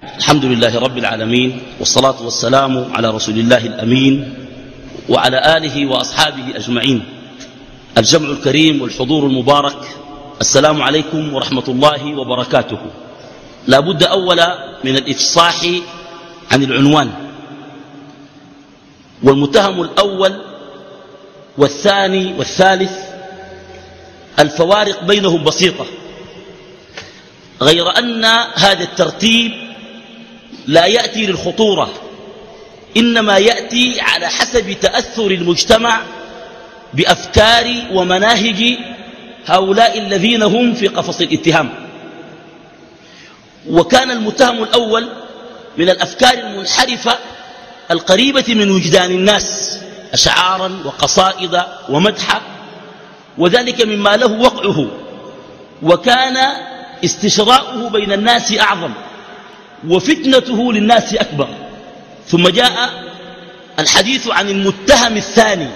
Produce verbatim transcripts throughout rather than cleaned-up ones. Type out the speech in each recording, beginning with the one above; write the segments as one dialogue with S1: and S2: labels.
S1: الحمد لله رب العالمين، والصلاة والسلام على رسول الله الأمين وعلى آله وأصحابه أجمعين. الجمع الكريم والحضور المبارك، السلام عليكم ورحمة الله وبركاته. لا بد أولا من الإفصاح عن العنوان. والمتهم الأول والثاني والثالث الفوارق بينهم بسيطة، غير أن هذا الترتيب لا يأتي للخطورة، إنما يأتي على حسب تأثر المجتمع بأفكار ومناهج هؤلاء الذين هم في قفص الاتهام. وكان المتهم الأول من الأفكار المنحرفة القريبة من وجدان الناس، أشعارا وقصائد ومدحا، وذلك مما له وقعه، وكان استشراؤه بين الناس أعظم وفتنته للناس أكبر. ثم جاء الحديث عن المتهم الثاني،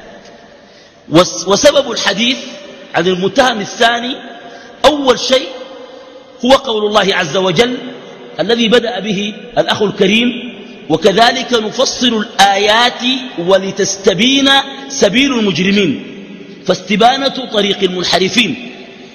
S1: وسبب الحديث عن المتهم الثاني أول شيء هو قول الله عز وجل الذي بدأ به الأخ الكريم: وكذلك نفصل الآيات ولتستبين سبيل المجرمين. فاستبانة طريق المنحرفين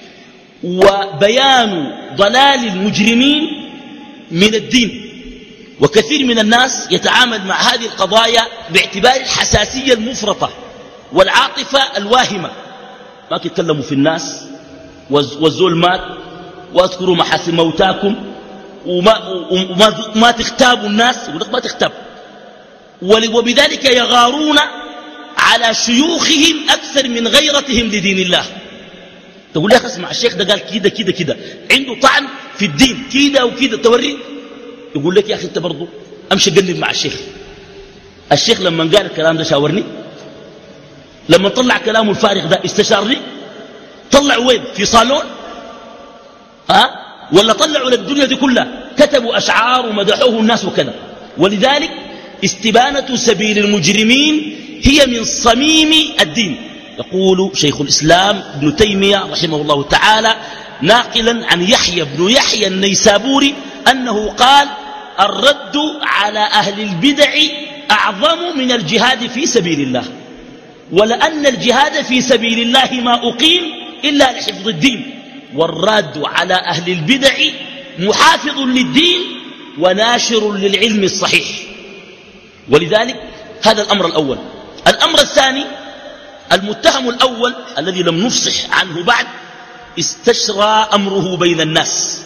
S1: وبيان ضلال المجرمين من الدين. وكثير من الناس يتعامل مع هذه القضايا باعتبار الحساسية المفرطة والعاطفة الواهمة، ما تتكلموا في الناس والزول مات واذكروا محاسن موتاكم وما, وما ما تختابوا الناس، يقول لك ما تختاب. وبذلك يغارون على شيوخهم أكثر من غيرتهم لدين الله. تقول لك اسمع الشيخ ده قال كده كده كده، عنده طعن في الدين كده وكده، توري يقول لك يا أخي أنت برضو أمشي قلب مع الشيخ. الشيخ لما قال الكلام ده شاورني، لما طلع كلامه الفارغ ده استشارني، طلع وين؟ في صالون؟ ها؟ ولا طلعوا للدنيا دي كلها، كتبوا أشعار ومدحوه الناس وكذا. ولذلك استبانة سبيل المجرمين هي من صميم الدين. يقول شيخ الإسلام ابن تيمية رحمه الله تعالى ناقلا عن يحيى بن يحيى النيسابوري أنه قال: الرد على أهل البدع أعظم من الجهاد في سبيل الله، ولأن الجهاد في سبيل الله ما أقيم إلا لحفظ الدين، والراد على أهل البدع محافظ للدين وناشر للعلم الصحيح. ولذلك هذا الأمر الأول. الأمر الثاني، المتهم الأول الذي لم نفصح عنه بعد استشرى أمره بين الناس،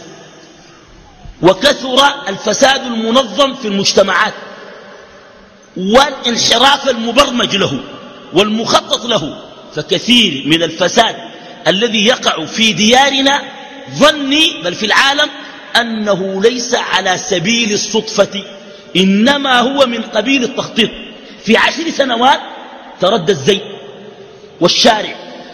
S1: وكثر الفساد المنظم في المجتمعات والانحراف المبرمج له والمخطط له. فكثير من الفساد الذي يقع في ديارنا ظني بل في العالم أنه ليس على سبيل الصدفة، إنما هو من قبيل التخطيط. في عشر سنوات تردى الزيت والشارع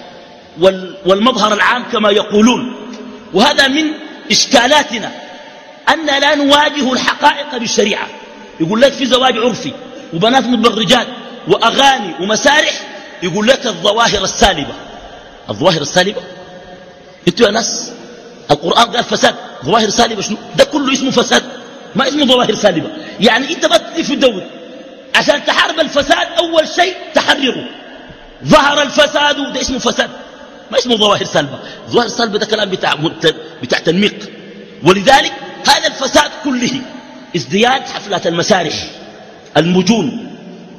S1: والمظهر العام كما يقولون. وهذا من إشكالاتنا أن لا نواجه الحقائق بالشريعة. يقول لك في زواج عرفي وبنات متبرجات وأغاني ومسارح، يقول لك الظواهر السالبة. الظواهر السالبة؟ انتوا يا ناس القرآن قال فساد، ظواهر سالبة شنو؟ ده كله اسمه فساد، ما اسمه ظواهر سالبة. يعني انت بتدي في الدور عشان تحارب الفساد، أول شيء تحرره. ظهر الفساد ده اسمه فساد، ما اسمه ظواهر سالبة. ظواهر سالبة ده كلام بتاع, بتاع تنميق. ولذلك هذا الفساد كله ازدياد حفلات المسارح، المجون،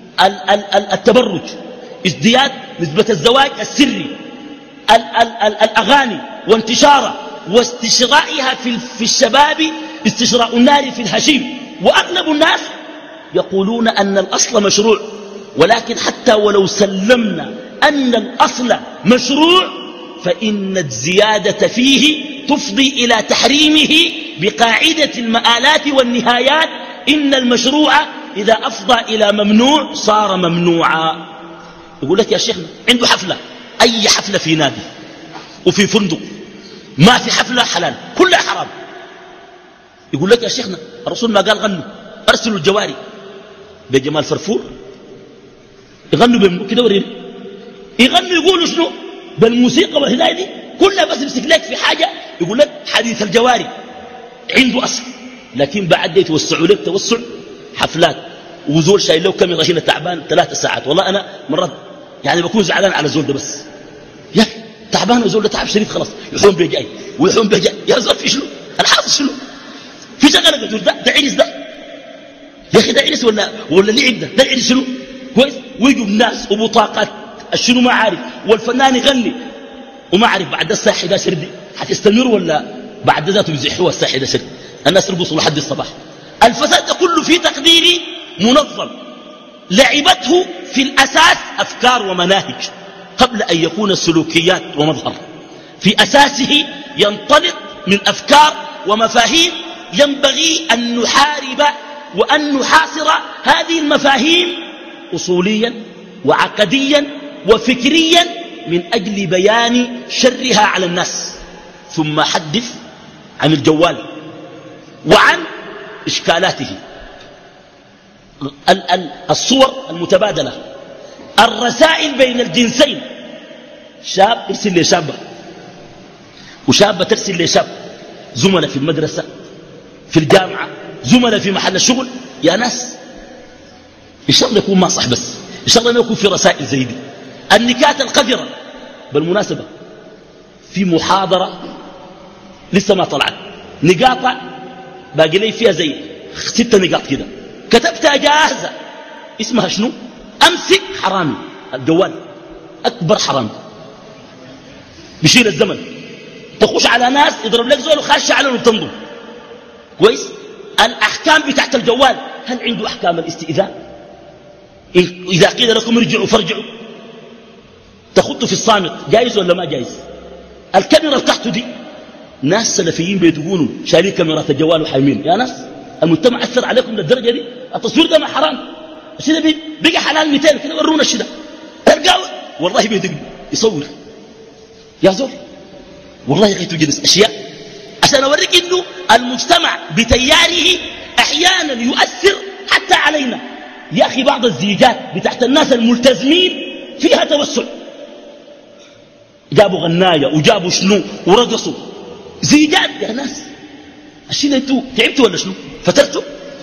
S1: التبرج، ازدياد نسبة الزواج السري، ال ال ال الأغاني وانتشارها واستشرائها في, في الشباب، استشراء النار في الهشيم. وأغلب الناس يقولون أن الأصل مشروع، ولكن حتى ولو سلمنا أن الأصل مشروع فإن الزيادة فيه تفضي إلى تحريمه بقاعدة المآلات والنهايات. إن المشروع إذا أفضى إلى ممنوع صار ممنوعا. يقول لك يا شيخنا عنده حفلة، أي حفلة في نادي وفي فندق، ما في حفلة حلال، كلها حرام. يقول لك يا شيخنا الرسول ما قال غنوا أرسلوا الجواري بجمال فرفور، يغنوا كده وريني، يغنوا يقولوا شنو بالموسيقى والهداية دي كلها، بس يمسك لك في حاجة يقول لك حديث الجواري عنده أصل. لكن بعد يتوسعوا لك توسع حفلات وزول شايل له كاميرا هنا تعبان ثلاث ساعات. والله أنا مرات يعني بكون زعلان على زول ده بس يا تعبان وزول ده تعب شديد خلاص يحوم بيجاي ويحوم بيجاي يا زول في شنو الحاصل شنو في شغله قدر ده ده عرس ده يا أخي ده عرس ولا ولا لعب ده ده عرس شنو كويس ويجوا الناس وبطاقات الشنو ما عارف والفنان يغني وما عارف بعد الساحة ده سردي حتستمر ولا بعد ذاته يزحوها الساحة ده سردي الناس يرقصوا لحد الصباح. الفساد ده كله في تقديري منظم لعبته في الأساس أفكار ومناهج قبل أن يكون السلوكيات ومظهر. في أساسه ينطلق من أفكار ومفاهيم ينبغي أن نحارب وأن نحاصر هذه المفاهيم أصوليا وعقديا وفكريا من أجل بيان شرها على الناس. ثم حدث عن الجوال وعن إشكالاته، الصور المتبادلة، الرسائل بين الجنسين، شاب يرسل لشابة وشابة ترسل لشاب، زملاء في المدرسة في الجامعة زملاء في محل الشغل. يا ناس إن شاء الله يكون ما صح بس إن شاء الله ما يكون في رسائل زي دي. النكات القذرة بالمناسبة في محاضرة لسه ما طلعت نقاط باقي لي فيها زي ستة نقاط كده كتبتها جاهزة اسمها شنو أمسك حرامي. الجوال أكبر حرامي بيشيل الزمن. تخش على ناس يضرب لك زول وخاش على وبتنضم كويس. الأحكام بتاعت الجوال هل عنده أحكام الاستئذان؟ إذا قيل لكم ارجعوا فارجعوا. تخطوا في الصامت جايز ولا ما جايز؟ الكاميرا بتاعته دي ناس سلفيين بيتقولوا شايلين كاميرات الجوال وحايمين. يا ناس المجتمع أثر عليكم للدرجة دي؟ التصوير ده ما حرام؟ الشيء ده بقى حلال مئتين كده ورونا الشيء ده تلقاه والله بيدق يصور يا زول والله غيت جلس أشياء عشان أوريك إنه المجتمع بتياره أحيانا يؤثر حتى علينا. يا أخي بعض الزيجات بتاعت الناس الملتزمين فيها توسع، جابوا غناية وجابوا شنو ورقصوا زيجات. يا ناس الشيء ده انتوا تعبتوا ولا شنو؟ فترتوا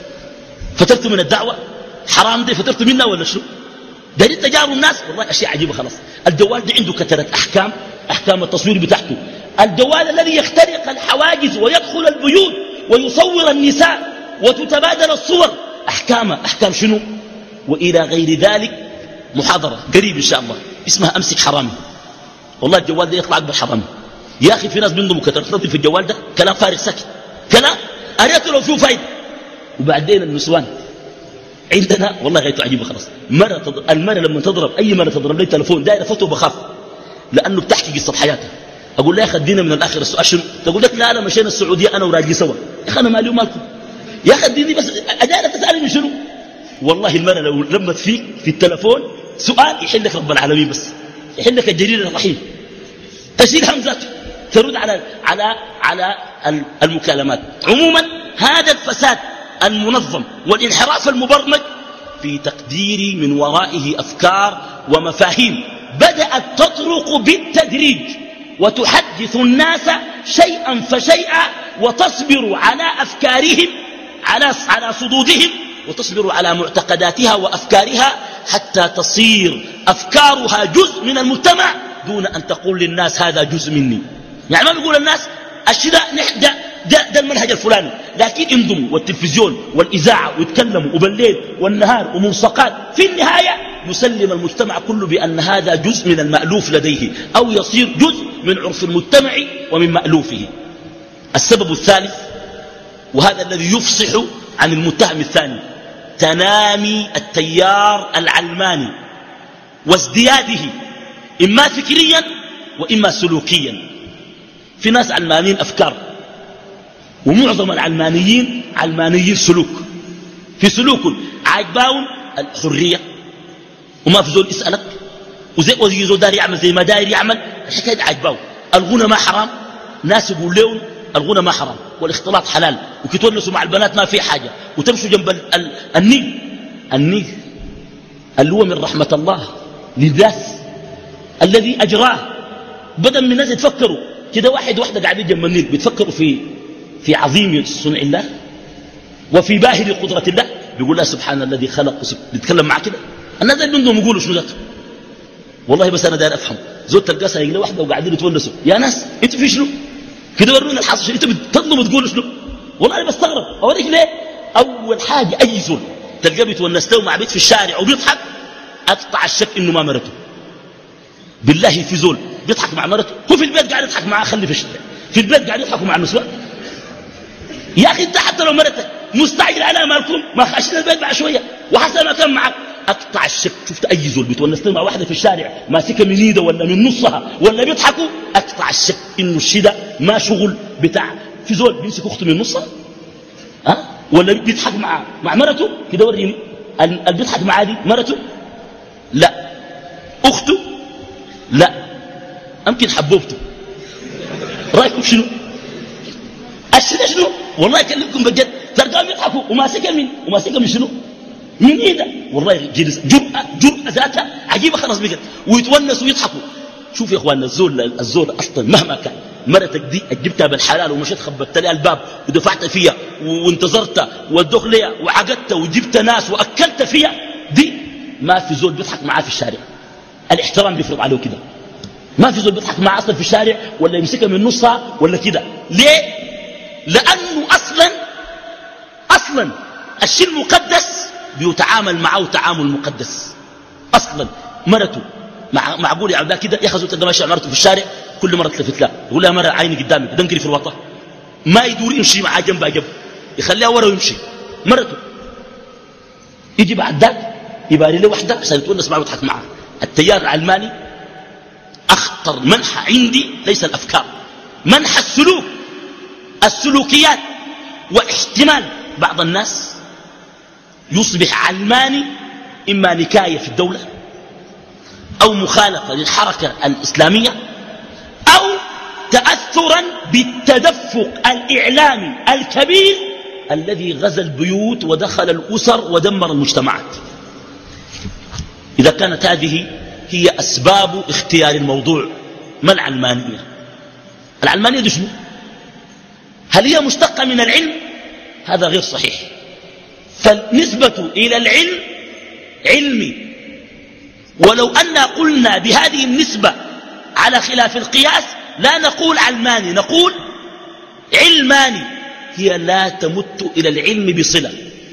S1: فترتوا من الدعوة حرام دي فترتوا منها ولا شنو؟ دارين تجاروا الناس والله أشياء عجيبة. خلاص الجوال ده عنده كثرة أحكام، أحكام التصوير بتاعته. الجوال الذي يخترق الحواجز ويدخل البيوت ويصور النساء وتتبادل الصور أحكامه أحكام شنو؟ وإلى غير ذلك. محاضرة قريب إن شاء الله اسمها أمسك حرامي. والله الجوال ده يطلع أكبر حرامي. يا أخي في ناس بينضموا كثرة في الجوال ده كلام فارغ ساكت كلام أريته لو فيه فايدة. وبعدين النسوان عندنا والله غايته عجيبة. خلاص مرة تضرب المرة لما تضرب أي مرة تضرب لي تلفون دايرة فتوى بخاف لأنه بتحكي قصة حياتها. أقول لها خدينا من الآخر السؤال شنو؟ تقول لك لا لا مشينا السعودية أنا وراجلي سوا. يا أخي أنا مالي ومالكم يا أخي اديني بس أدانا تسألني شنو. والله المرة لو لمت فيك في التلفون سؤال يحل لك رب العالمين بس يحل لك الجرير الرحيم تشيل همزاته ترد على على على المكالمات. عموما هذا الفساد المنظم والانحراف المبرمج في تقديري من ورائه أفكار ومفاهيم بدأت تطرق بالتدريج وتحدث الناس شيئا فشيئا وتصبر على أفكارهم على على صدودهم وتصبر على معتقداتها وأفكارها حتى تصير أفكارها جزء من المجتمع دون أن تقول للناس هذا جزء مني. يعني ما بيقول الناس الشداء ده, ده, ده المنهج الفلاني لكن انضموا والتلفزيون والإذاعة ويتكلموا وبالليل والنهار وملصقات. في النهاية يسلم المجتمع كله بأن هذا جزء من المألوف لديه أو يصير جزء من عرف المجتمع ومن مألوفه. السبب الثالث وهذا الذي يفصح عن المتهم الثاني تنامي التيار العلماني وازدياده إما فكريا وإما سلوكيا. في ناس علمانيين أفكار ومعظم العلمانيين علمانيين سلوك. في سلوك عاجباهم الحرية وما في زول يسألك وزي وزي زول داير يعمل زي ما داير يعمل. الحكاية عاجباهم. الغنى ما حرام ناس يقول لهم الغنى ما حرام والاختلاط حلال وكتونسوا مع البنات ما في حاجة وتمشوا جنب ال ال النيل. النيل اللي هو من رحمة الله للناس الذي أجراه. بدل من الناس يتفكروا كده واحد واحدة قاعدين جنب النيل بيتفكروا في في عظيم صنع الله. وفي باهر قدرة الله بيقول لا سبحان الذي خلق بيتكلم معاه كده. الناس اللي منهم يقولوا شنو ذاته. والله بس أنا داير أفهم زول تلقى سايق واحدة وقاعدين يتونسوا يا ناس أنتوا في شنو كده ورونا الحاصل شنو أنتوا بتطلبوا تقولوا شنو. والله أنا بستغرب أوريك ليه. أول حاجة أي زول تلقى بيتونس له مع بيت في الشارع وبيضحك أقطع الشك إنه ما مرته. بالله في زول بيضحك مع مرته هو في البيت قاعد يضحك معاه خلي في الشارع في البيت قاعد يضحكوا مع النسوان. يا أخي أنت حتى لو مرتك مستعجل على مالكم ما خاشين البيت بعد شوية وحسن ما كان معك أقطع الشك. شفت أي زول بيتونس مع واحدة في الشارع ماسكة من ايده ولا من نصها ولا بيضحكوا أقطع الشك إنه الشيء ده ما شغل بتاع في زول بيمسك أخته من نصها أه؟ ولا بيضحك مع مع مرته كده. وريني اللي بيضحك مع دي مرته لا أخته لا أمكن حبوبته. رأيكم شنو الشيء شنو. والله أكلمكم بجد تلقاهم يضحكوا وماسكة من وماسكة من شنو من إيده. والله جلس جرأة جرأة ذاتها عجيبة خلاص بقت ويتونسوا ويضحكوا. شوف يا إخواننا الزول الزول أصلا مهما كان مرتك دي جبتها بالحلال ومشيت خبطت لها الباب ودفعت فيها وانتظرت ودخ ليها وعقدت وجبت ناس وأكلت فيها دي ما في زول بيضحك معاه في الشارع. الاحترام بيفرض عليه كده. ما في زول بيضحك معاه أصلا في الشارع ولا يمسكها من نصها ولا كده. ليه؟ لأنه أصلا أصلا الشيء المقدس بيتعامل معه تعامل مقدس. أصلا مرته مع معقول يا عبدا كده ياخذوا تلقى ماشي مرته في الشارع كل مرة تلفت لها يقول لها مرة عيني قدامك دنقري في الوطن ما يدور يمشي معاه جنبها جنب يخليها ورا ويمشي مرته. يجي بعد ذاك يباري له وحده عشان يتونس معه ويضحك معها. التيار العلماني أخطر منحى عندي ليس الأفكار منحى السلوك السلوكيات. واحتمال بعض الناس يصبح علماني إما نكاية في الدولة أو مخالفة للحركة الإسلامية أو تأثرا بالتدفق الإعلامي الكبير الذي غزا البيوت ودخل الأسر ودمر المجتمعات. إذا كانت هذه هي أسباب اختيار الموضوع ما العلمانية. العلمانية دي شنو؟ هل هي مشتقة من العلم؟ هذا غير صحيح. فالنسبة إلى العلم علمي. ولو أن قلنا بهذه النسبة على خلاف القياس لا نقول علماني نقول علماني. هي لا تمت إلى العلم بصلة.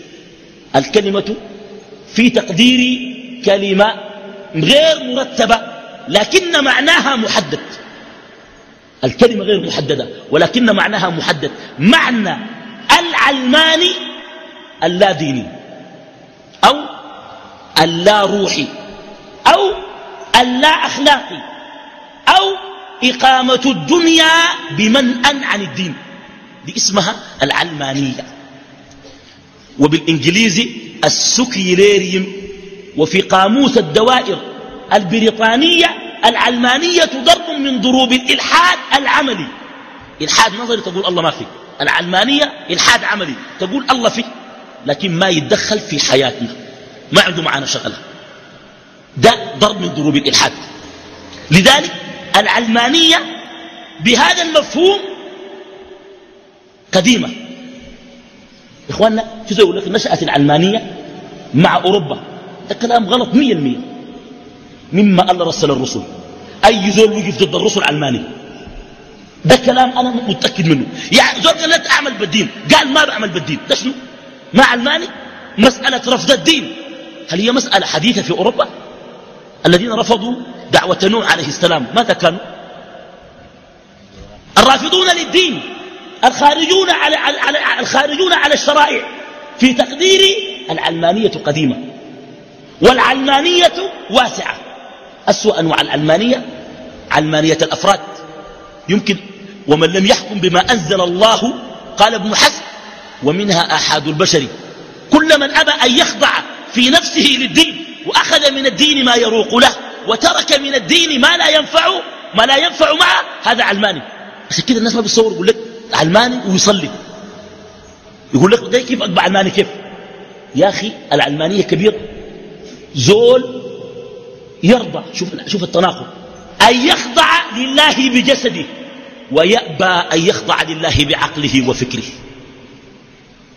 S1: الكلمة في تقديري كلمة غير مرتبة لكن معناها محدد. الكلمة غير محددة ولكن معناها محدد. معنى العلماني اللا ديني أو اللا روحي أو اللا أخلاقي أو إقامة الدنيا بمنأ عن الدين. دي اسمها العلمانية. وبالإنجليزي السكيليريم. وفي قاموس الدوائر البريطانية العلمانية ضرب من ضروب الإلحاد العملي. إلحاد نظري تقول الله ما فيه. العلمانية إلحاد عملي تقول الله فيه لكن ما يتدخل في حياتنا ما عنده معانا شغلة. ده ضرب من ضروب الإلحاد. لذلك العلمانية بهذا المفهوم قديمة. إخواننا في زي يقول لك نشأت العلمانية مع أوروبا. ده كلام غلط مية المية مما ألا رسل الرسل. أي زول وقف ضد الرسل علماني. ده كلام أنا متأكد منه. يعني زول قال لا أعمل بالدين قال ما بعمل بالدين. ده شنو ما علماني. مسألة رفض الدين هل هي مسألة حديثة في أوروبا؟ الذين رفضوا دعوة نوح عليه السلام ماذا كانوا؟ الرافضون للدين الخارجون على, على, على, الخارجون على الشرائع. في تقديري العلمانية قديمة والعلمانية واسعة. أسوأ أنواع العلمانية علمانية الأفراد. يمكن ومن لم يحكم بما أنزل الله قال ابن حزم ومنها آحاد البشر كل من أبى أن يخضع في نفسه للدين وأخذ من الدين ما يروق له وترك من الدين ما لا ينفعه ما لا ينفع معه هذا علماني. عشان كده الناس ما بيصور يقول لك علماني ويصلي يقول لك ده كيف أقبع علماني كيف يا أخي. العلمانية كبيرة. زول يرضى شوف, شوف التناقض أن يخضع لله بجسده ويأبى أن يخضع لله بعقله وفكره.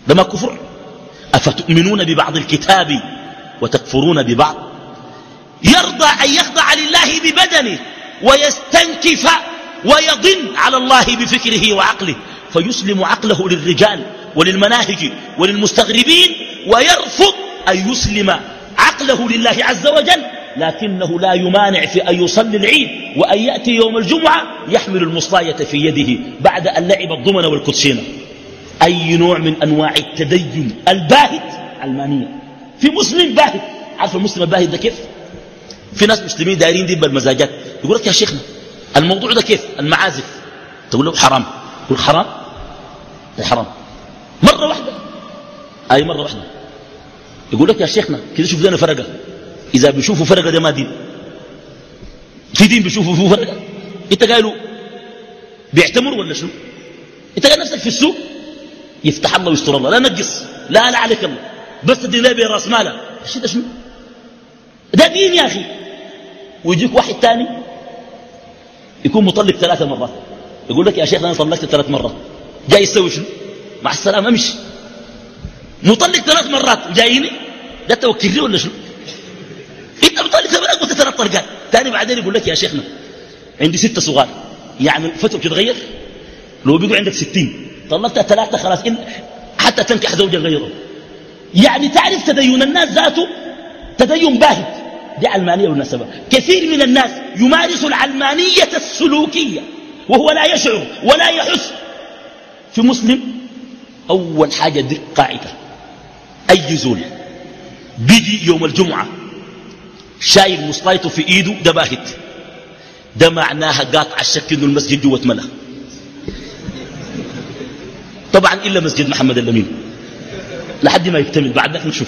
S1: ده ما كفر؟ أفتؤمنون ببعض الكتاب وتكفرون ببعض. يرضى أن يخضع لله ببدنه ويستنكف ويضن على الله بفكره وعقله، فيسلم عقله للرجال وللمناهج وللمستغربين، ويرفض أن يسلم عقله لله عز وجل، لكنه لا يمانع في أن يصلي العيد وأن يأتي يوم الجمعة يحمل المصلاية في يده بعد أن لعب الضمن والكوتشينة. أي نوع من أنواع التدين الباهت علمانية. في مسلم باهت. عارف المسلم الباهت ده كيف؟ في ناس مسلمين دايرين دي بالمزاجات، يقول لك يا شيخنا الموضوع ده كيف؟ المعازف. تقول له حرام. يقول حرام؟ ده حرام مرة واحدة. أي مرة واحدة. يقول لك يا شيخنا كده شوف لنا فرقة. إذا بيشوفوا فرقة ده ما دين. في دين بيشوفوا فيه فرقة؟ أنت قايله بيعتمر ولا شنو؟ أنت قال نفسك في السوق يفتح الله ويستر الله، لا نقص، لا لا عليك الله، بس تدين لا براس ماله. الشيء ده شنو؟ ده دين يا أخي. ويجيك واحد تاني يكون مطلق ثلاثة مرات، يقول لك يا شيخ أنا طلقت ثلاث مرات، جاي يسوي شنو؟ مع السلامة امشي. مطلق ثلاث مرات وجايني ده توكلني ولا شنو؟ انت مطلق ثلاث قلت ثلاث طلقات، ثاني بعدين يقول لك يا شيخنا عندي ستة صغار، يعني الفتوى بتتغير؟ لو بيقول عندك ستين طلقت ثلاثة خلاص إن حتى تنكح زوجا غيره. يعني تعرف تدين الناس ذاته تدين باهت. دي علمانية بالمناسبة. كثير من الناس يمارس العلمانية السلوكية وهو لا يشعر ولا يحس. في مسلم أول حاجة دي قاعدة، أي زول بيجي يوم الجمعة شايل مصلايته في إيده ده باهت، ده معناها قاطع الشك إنه المسجد جوه اتملى. طبعا إلا مسجد محمد الأمين لحد ما يكتمل، بعد ذلك نشوف.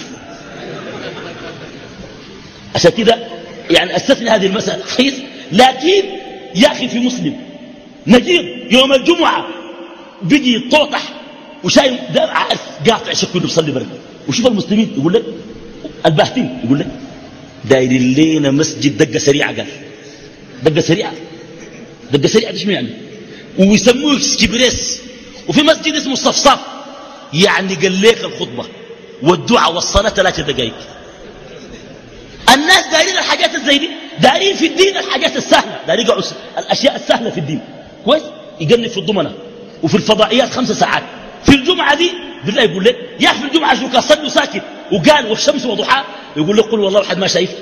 S1: عشان كده يعني استثني هذه المسألة خير. لكن يا أخي في مسلم نجيب يوم الجمعة بيجي يطوطح وشايل ده عارف قاطع شك إنه بيصلي برد. وشوف المسلمين يقول لك الباهتين يقول لك داير لنا مسجد دقة سريعة. قال دقة سريعة، دقة سريعة ايش يعني؟ ويسموه كبريس. وفي مسجد اسمه الصفصاف، يعني قال لك الخطبة والدعاء والصلاة ثلاثة دقائق. الناس دايرين الحاجات الزي دي، دايرين في الدين الحاجات السهلة، دايرين الأشياء السهلة في الدين. كويس؟ يقلب في الضمنة وفي الفضائيات خمس ساعات. في الجمعة دي بالله يقول لك يا أخي في الجمعة شو كان ساكت وقال والشمس وضحاها، يقول لك قل والله واحد ما شايف.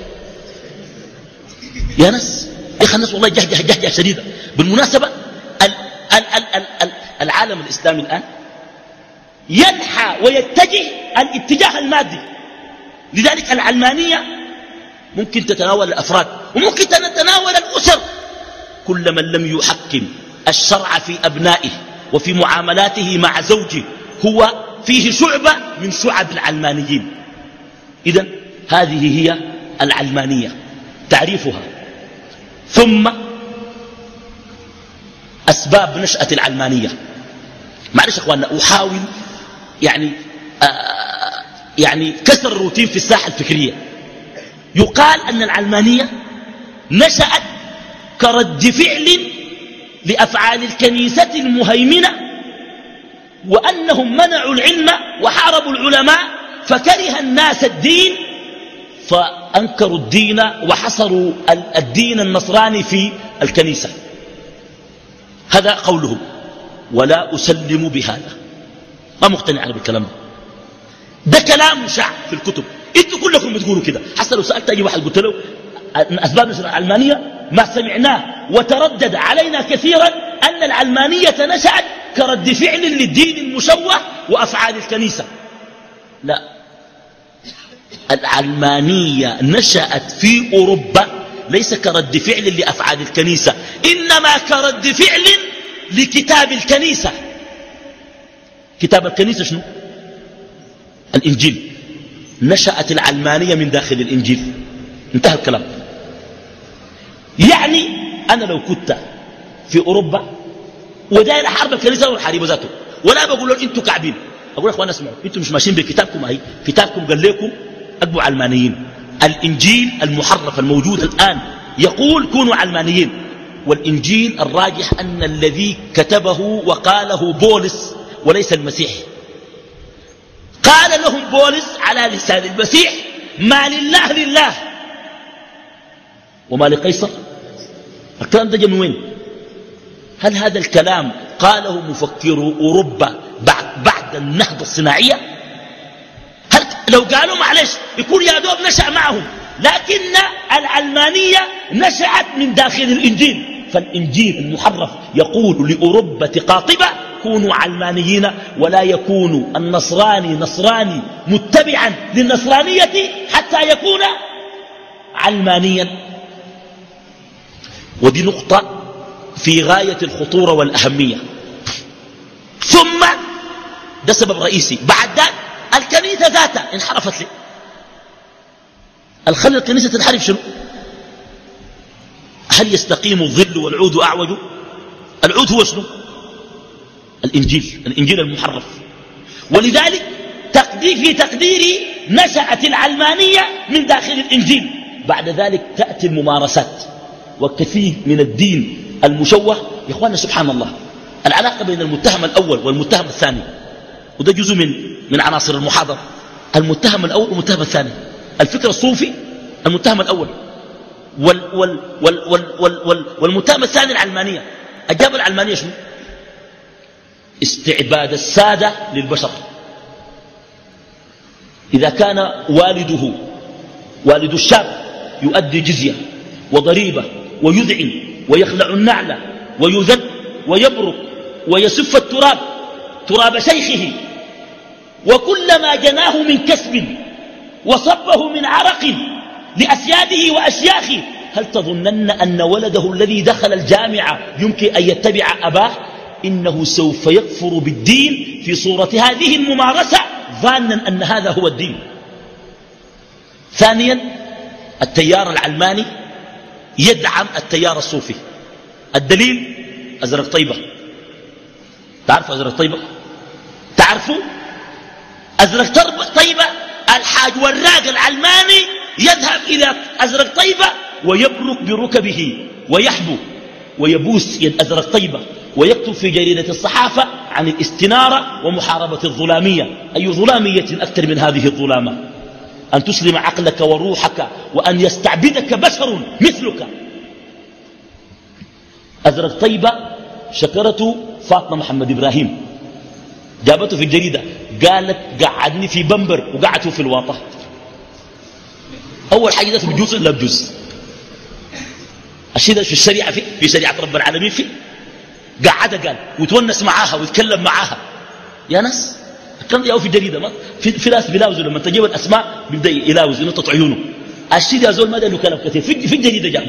S1: يا ناس يا أخي الناس والله جهجه جهجه شديدة. بالمناسبة ال ال ال ال ال العالم الإسلامي الآن ينحى ويتجه الاتجاه المادي. لذلك العلمانية ممكن تتناول الأفراد وممكن تتناول الأسر. كل من لم يحكم الشرع في أبنائه وفي معاملاته مع زوجه هو فيه شعبة من شعب العلمانيين. إذن هذه هي العلمانية تعريفها. ثم أسباب نشأة العلمانية. معلش أخواننا أحاول يعني آه يعني كسر الروتين في الساحة الفكرية. يقال أن العلمانية نشأت كرد فعل لأفعال الكنيسة المهيمنة، وأنهم منعوا العلم وحاربوا العلماء فكره الناس الدين فأنكروا الدين وحصروا الدين النصراني في الكنيسة. هذا قولهم ولا أسلم بهذا، ما مقتنع أنا بالكلام ده. ده كلام مشاع في الكتب، انتوا كلكم بتقولوا كده. حتى لو سألت أي واحد قلت له من أسباب نشأة العلمانية ما سمعناه، وتردد علينا كثيرا أن العلمانية نشأت كرد فعل للدين المشوه وأفعال الكنيسة. لا، العلمانية نشأت في أوروبا ليس كرد فعل لأفعال الكنيسة، إنما كرد فعل لكتاب الكنيسة. كتاب الكنيسة شنو؟ الإنجيل. نشأت العلمانية من داخل الإنجيل. انتهى الكلام. يعني أنا لو كنت في أوروبا وداير أحارب الكنيسة والحارب ذاته ولا بقول لهم أنتوا كعبين، أقول أخوان اسمعوا، أنتوا مش ماشيين بكتابكم. أهي كتابكم قال لكم أقبوا علمانيين. الإنجيل المحرف الموجود الآن يقول كونوا علمانيين، والإنجيل الراجح أن الذي كتبه وقاله بولس وليس المسيح. قال لهم بولس على لسان المسيح: ما لله لله وما لقيصر. الكلام ده جاء من وين؟ هل هذا الكلام قاله مفكرو أوروبا بعد, بعد النهضة الصناعية؟ هل لو قالوا معلش يكون يا دوب نشأ معهم، لكن العلمانية نشأت من داخل الإنجيل، فالإنجيل المحرف يقول لأوروبا قاطبة: كونوا علمانيين ولا يكون النصراني نصراني متبعا للنصرانية حتى يكون علمانيا. ودي نقطة في غاية الخطورة والأهمية. ثم ده سبب رئيسي. بعد ذلك الكنيسة ذاتها انحرفت لي. الخلي الكنيسة تنحرف شنو؟ هل يستقيم الظل والعود أعوج؟ العود هو شنو؟ الإنجيل، الإنجيل المحرف. ولذلك تقدير في تقديري نشأت العلمانية من داخل الإنجيل. بعد ذلك تأتي الممارسات وكثير من الدين المشوه. يا إخواننا سبحان الله، العلاقة بين المتهم الأول والمتهم الثاني، وده جزء من من عناصر المحاضرة. المتهم الأول والمتهم الثاني، الفكر الصوفي المتهم الأول، وال وال وال وال وال وال والمتهم الثاني العلمانية. أجاب العلمانية شنو؟ استعباد السادة للبشر. إذا كان والده والد الشاب يؤدي جزية وضريبة ويذعن ويخلع النعل ويذل ويبرك ويسف التراب تراب شيخه، وكل ما جناه من كسب وصبه من عرق لأسياده وأشياخه، هل تظنن أن ولده الذي دخل الجامعة يمكن أن يتبع أباه؟ إنه سوف يكفر بالدين في صورة هذه الممارسة ظانا أن هذا هو الدين. ثانيا، التيار العلماني يدعم التيار الصوفي. الدليل أزرق طيبة. تعرفوا أزرق طيبة؟ تعرفوا أزرق طيبة؟ الحاج وراق العلماني يذهب إلى أزرق طيبة ويبرك بركبه ويحبو ويبوس يد أزرق طيبة ويكتب في جريدة الصحافة عن الاستنارة ومحاربة الظلامية. أي ظلامية أكثر من هذه الظلامة؟ أن تسلم عقلك وروحك وأن يستعبدك بشر مثلك. أزرق طيبة شكرته فاطمة محمد إبراهيم، جابته في الجريدة، قالت قعدني في بمبر وقعدته في الواطة. أول حاجة ده بجوز لا بجوز؟ الشيء ده في الشريعة، في في شريعة رب العالمين، في قعدها قال وتونس معاها ويتكلم معاها. يا ناس الكلام ده في الجريدة، ما في, في ناس بيلاوزوا لما تجيب الأسماء بيبدأ يلاوز ينطط عيونه. الشيء ده زول ما ده له كلام كثير في, في الجريدة جابه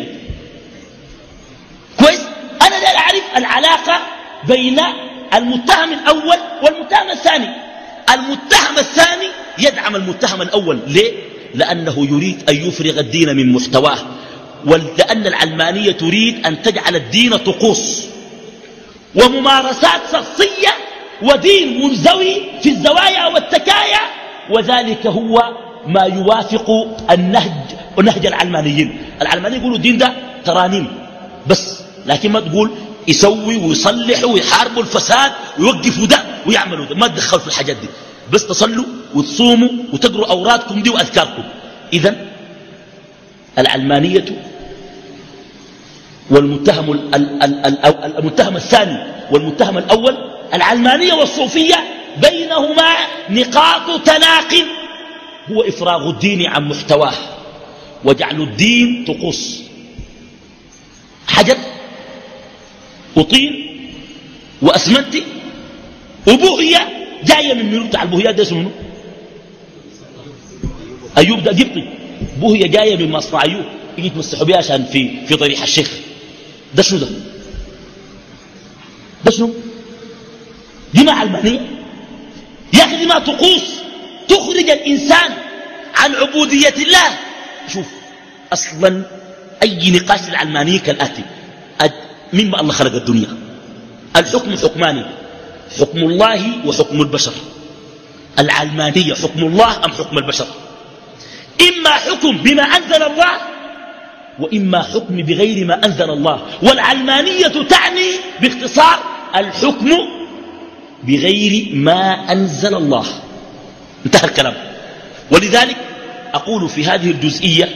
S1: كويس. أنا لا أعرف العلاقة بين المتهم الأول والمتهم الثاني. المتهم الثاني يدعم المتهم الأول. ليه؟ لأنه يريد أن يفرغ الدين من محتواه، ولأن العلمانية تريد أن تجعل الدين طقوس وممارسات شخصية ودين منزوي في الزوايا والتكايا، وذلك هو ما يوافق النهج ونهج العلمانيين. العلمانيين يقولوا الدين ده ترانيم بس، لكن ما تقول يسوي ويصلح ويحاربوا الفساد ويوقفوا ده ويعملوا ده، ما تدخلوا في الحاجات دي، بس تصلوا وتصوموا وتقروا أورادكم دي وأذكاركم. إذن العلمانية والمتهم المتهم الثاني والمتهم الأول، العلمانية والصوفية بينهما نقاط تلاق، هو إفراغ الدين عن محتواه وجعل الدين طقوس، حجر وطين وأسمنت وبوهية جاية من منو؟ بتاع البوهيات ده اسمه منو؟ أيوب ده قبطي، بوهية جاية من مصنع أيوب يجي يتمسحوا بها عشان في في ضريح الشيخ. ده شنو ده؟ ده شنو؟ دي ما علمانية يا أخي، دي ما طقوس تخرج الإنسان عن عبودية الله. شوف أصلا أي نقاش العلمانية كالآتي: مما الله خلق الدنيا، الحكم حكماني، حكم الله وحكم البشر. العلمانية حكم الله أم حكم البشر؟ إما حكم بما أنزل الله وإما حكم بغير ما أنزل الله. والعلمانية تعني باختصار الحكم بغير ما أنزل الله. انتهى الكلام. ولذلك أقول في هذه الجزئية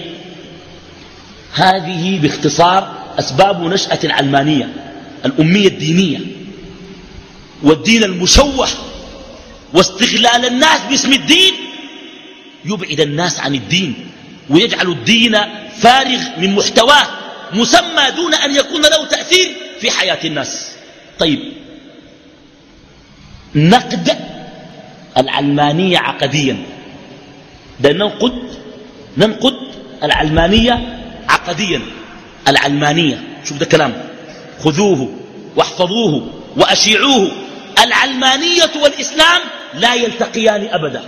S1: هذه باختصار أسباب نشأة العلمانية، الأمية الدينية والدين المشوه واستغلال الناس باسم الدين يبعد الناس عن الدين ويجعل الدين فارغ من محتواه مسمى دون أن يكون له تأثير في حياة الناس. طيب، نقد العلمانية عقديا، ده ننقد ننقد العلمانية عقديا. العلمانية، شوف ده كلام، خذوه واحفظوه وأشيعوه، العلمانية والإسلام لا يلتقيان أبدا.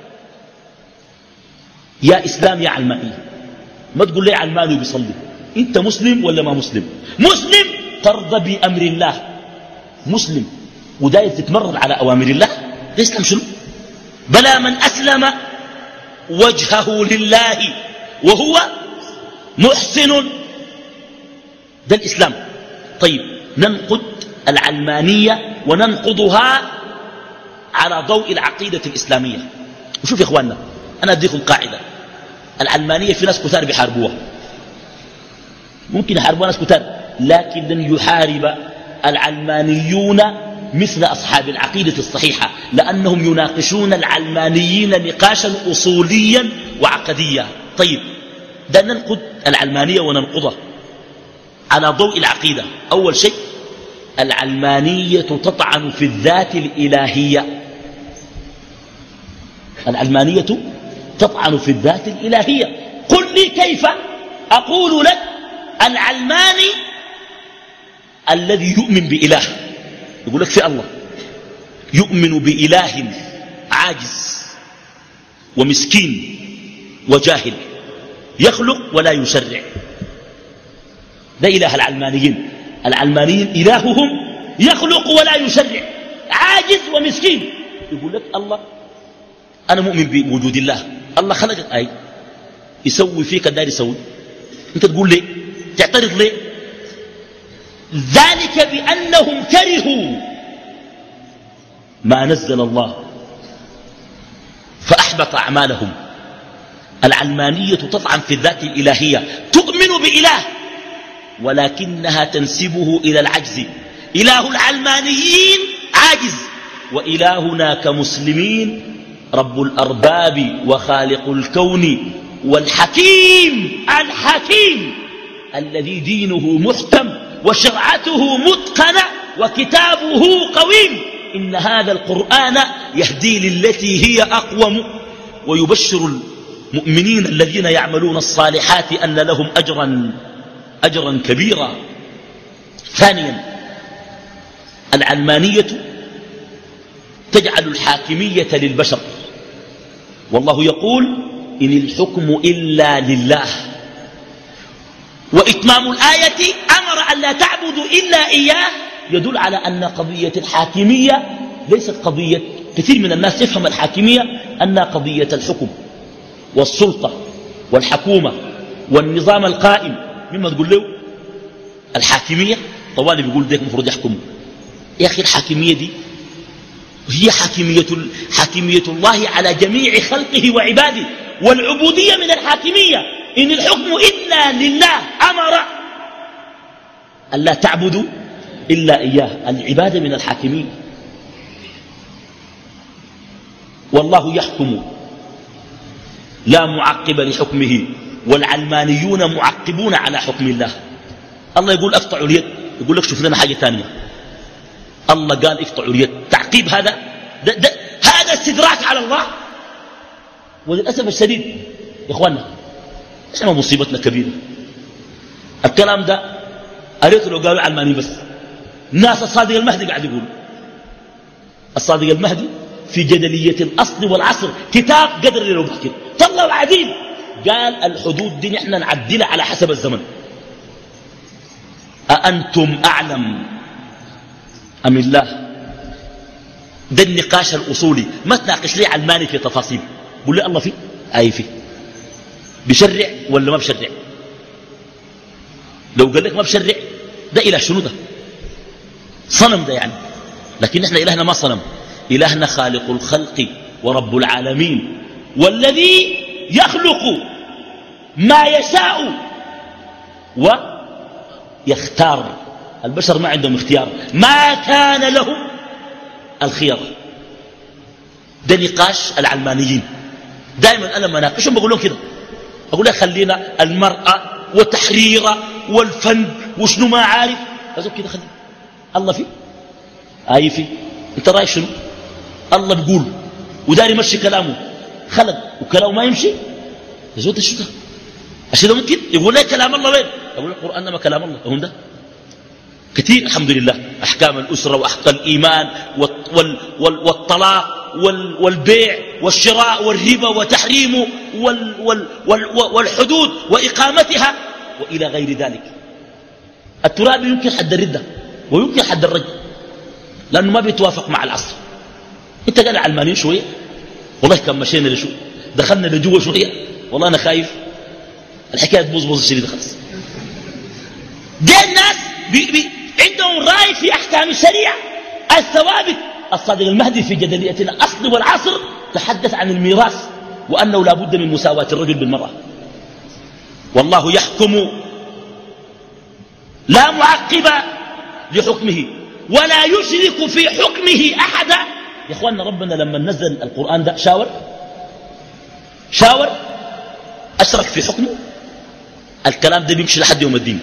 S1: يا إسلام يا علمانية، ما تقول لي علماني وبيصلي، أنت مسلم ولا ما مسلم؟ مسلم ترضى بأمر الله، مسلم وداير تتمرد على أوامر الله، ده إسلام شنو؟ بلى من أسلم وجهه لله وهو محسن، ده الإسلام. طيب، ننقد العلمانية وننقضها على ضوء العقيدة الإسلامية. وشوف يا إخواننا، أنا أديكم قاعدة، العلمانية في ناس كثار بيحاربوها، ممكن يحاربوها ناس كثار، لكن لن يحارب العلمانيون مثل أصحاب العقيدة الصحيحة، لأنهم يناقشون العلمانيين نقاشا أصوليا وعقديا. طيب، ده ننقد العلمانية وننقضها على ضوء العقيدة. أول شيء، العلمانية تطعن في الذات الإلهية، العلمانية تطعن في الذات الإلهية. قل لي كيف؟ أقول لك، العلماني الذي يؤمن بإله، يقول لك في الله، يؤمن بإله عاجز ومسكين وجاهل، يخلق ولا يشرع، ده إله العلمانيين. العلمانيين إلههم يخلق ولا يشرع، عاجز ومسكين. يقول لك الله، أنا مؤمن بوجود الله، الله خلقك، أي يسوي فيك الدار يسوي، أنت تقول ليه؟ تعترض ليه؟ ذلك بأنهم كرهوا ما نزل الله فأحبط أعمالهم. العلمانية تطعن في الذات الإلهية، تؤمن بإله ولكنها تنسبه إلى العجز. إله العلمانيين عاجز، وإلهنا كمسلمين رب الأرباب وخالق الكون والحكيم الحكيم الذي دينه محكم وشرعته متقنة وكتابه قويم. إن هذا القرآن يهدي للتي هي أقوم ويبشر المؤمنين الذين يعملون الصالحات أن لهم أجرا أجرا كبيرا. ثانيا، العلمانية تجعل الحاكمية للبشر، والله يقول إن الحكم إلا لله. وإتمام الآية أمر أن لا تعبدوا إلا إياه يدل على أن قضية الحاكمية ليست قضية، كثير من الناس يفهم الحاكمية أنها قضية الحكم والسلطة والحكومة والنظام القائم. مما تقول له الحاكمية طوالي بيقول ديك مفروض يحكم. يا أخي، الحاكمية دي هي حاكمية, حاكمية الله على جميع خلقه وعباده، والعبودية من الحاكمية. إن الحكم إلا لله، أمر أن لا تعبدوا إلا إياه، العبادة من الحاكمية. والله يحكم لا معقب لحكمه، والعلمانيون معقبون على حكم الله. الله يقول اقطعوا اليد، يقول لك شوف لنا حاجة ثانية. الله قال اقطعوا اليد، تعقيب هذا ده ده هذا استدراك على الله. وللأسف الشديد يا إخواننا، احنا مصيبتنا كبيرة. الكلام ده قريته لو قالوا علماني بس. ناس الصادق المهدي قاعد يقول، الصادق المهدي في جدلية الأصل والعصر كتاب قدر لو بحكي طلعوا عديد، قال الحدود دي نحن نعدلها على حسب الزمن. أأنتم أعلم أم الله؟ ده النقاش الأصولي، ما تناقش لي علماني في تفاصيل. قول لي الله فيه أي فيه، بشرع ولا ما بشرع؟ لو قال لك ما بشرع ده إله شنو؟ ده صنم ده يعني. لكن احنا إلهنا ما صنم، إلهنا خالق الخلق ورب العالمين والذي يخلق ما يشاء ويختار. البشر ما عندهم اختيار، ما كان لهم الخيار. ده نقاش العلمانيين. دائما أنا لما اناقشهم بقول لهم كده، أقول لك خلينا المرأة وتحريرها والفن وشنو ما عارف، أقول كده خلينا الله فيه آي فيه. انت رايك شنو؟ الله بيقول وداري يمشي كلامه، خلق وكلامه ما يمشي، يزود شو ده؟ عشان ممكن يقول لك كلام الله وين؟ أقول القرآن ما كلام الله، هم ده كثير الحمد لله. أحكام الأسرة وأحكام الإيمان والطلاق والبيع والشراء والربا وتحريمه والحدود وإقامتها وإلى غير ذلك. التراب يمكن حد الردة ويمكن حد الرجل لأنه ما بيتوافق مع العصر. انت قال علمانيين شوية، والله كم مشينا لشو دخلنا لجوه شوية، والله أنا خايف الحكاية تبوظ بوظ الشديدة خلاص. دي الناس بي بي عندهم رأي في أحكام الشريعة الثوابت. الصادق المهدي في جدلية الأصل والعصر تحدث عن الميراث وأنه لا بد من مساواة الرجل بالمرأة. والله يحكم لا معقب لحكمه ولا يشرك في حكمه أحدا. يا إخواننا ربنا لما نزل القرآن ده شاور شاور أشرك في حكمه. الكلام ده بيمشي لحد يوم الدين.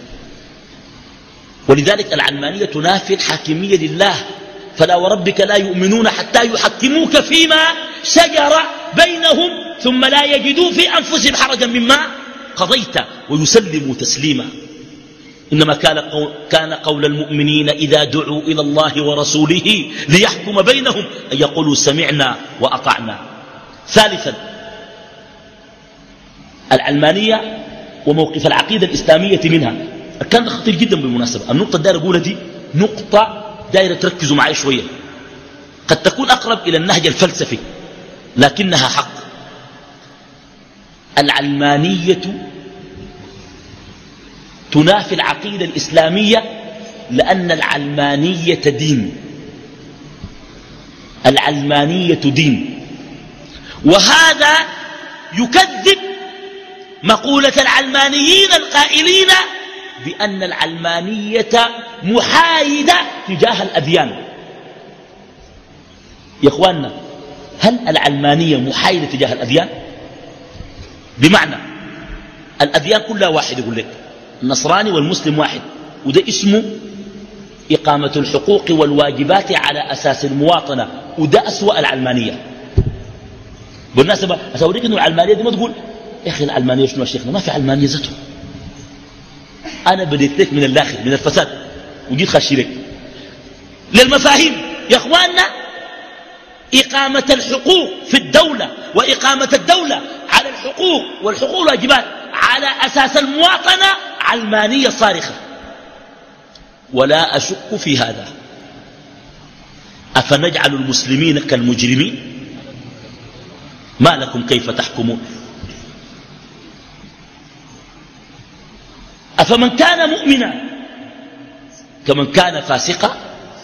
S1: ولذلك العلمانية تنافي الحاكمية لله. فلا وربك لا يؤمنون حتى يحكموك فيما شجر بينهم ثم لا يجدوا في أنفسهم حرجا مما قضيت ويسلموا تسليما. إنما كان قول, كان قول المؤمنين إذا دعوا إلى الله ورسوله ليحكم بينهم أن يقولوا سمعنا وأطعنا. ثالثا العلمانية وموقف العقيدة الإسلامية منها. كان خطير جدا بالمناسبة. النقطة الدائرة أقولها دي نقطة دائرة تركزوا معي شوية، قد تكون أقرب إلى النهج الفلسفي لكنها حق. العلمانية تنافي العقيدة الإسلامية لأن العلمانية دين. العلمانية دين، وهذا يكذب مقولة العلمانيين القائلين بأن العلمانية محايدة تجاه الأديان. يا إخواننا هل العلمانية محايدة تجاه الأديان؟ بمعنى الأديان كلها واحد، يقول لك النصراني والمسلم واحد، وده اسمه إقامة الحقوق والواجبات على أساس المواطنة، وده أسوأ العلمانية. بالمناسبة أسأوريك أنه العلمانية دي ما تقول يا أخي العلمانية شنو يا شيخنا، ما في علمانية ذاته. أنا بديت لك من الداخل من الفساد وجيت خشي لك للمفاهيم. يا أخواننا إقامة الحقوق في الدولة وإقامة الدولة على الحقوق والحقوق والواجبات على أساس المواطنة علمانية صارخة، ولا أشك في هذا. أفنجعل المسلمين كالمجرمين؟ ما لكم كيف تحكمون؟ أفمن كان مؤمنا كمن كان فاسقا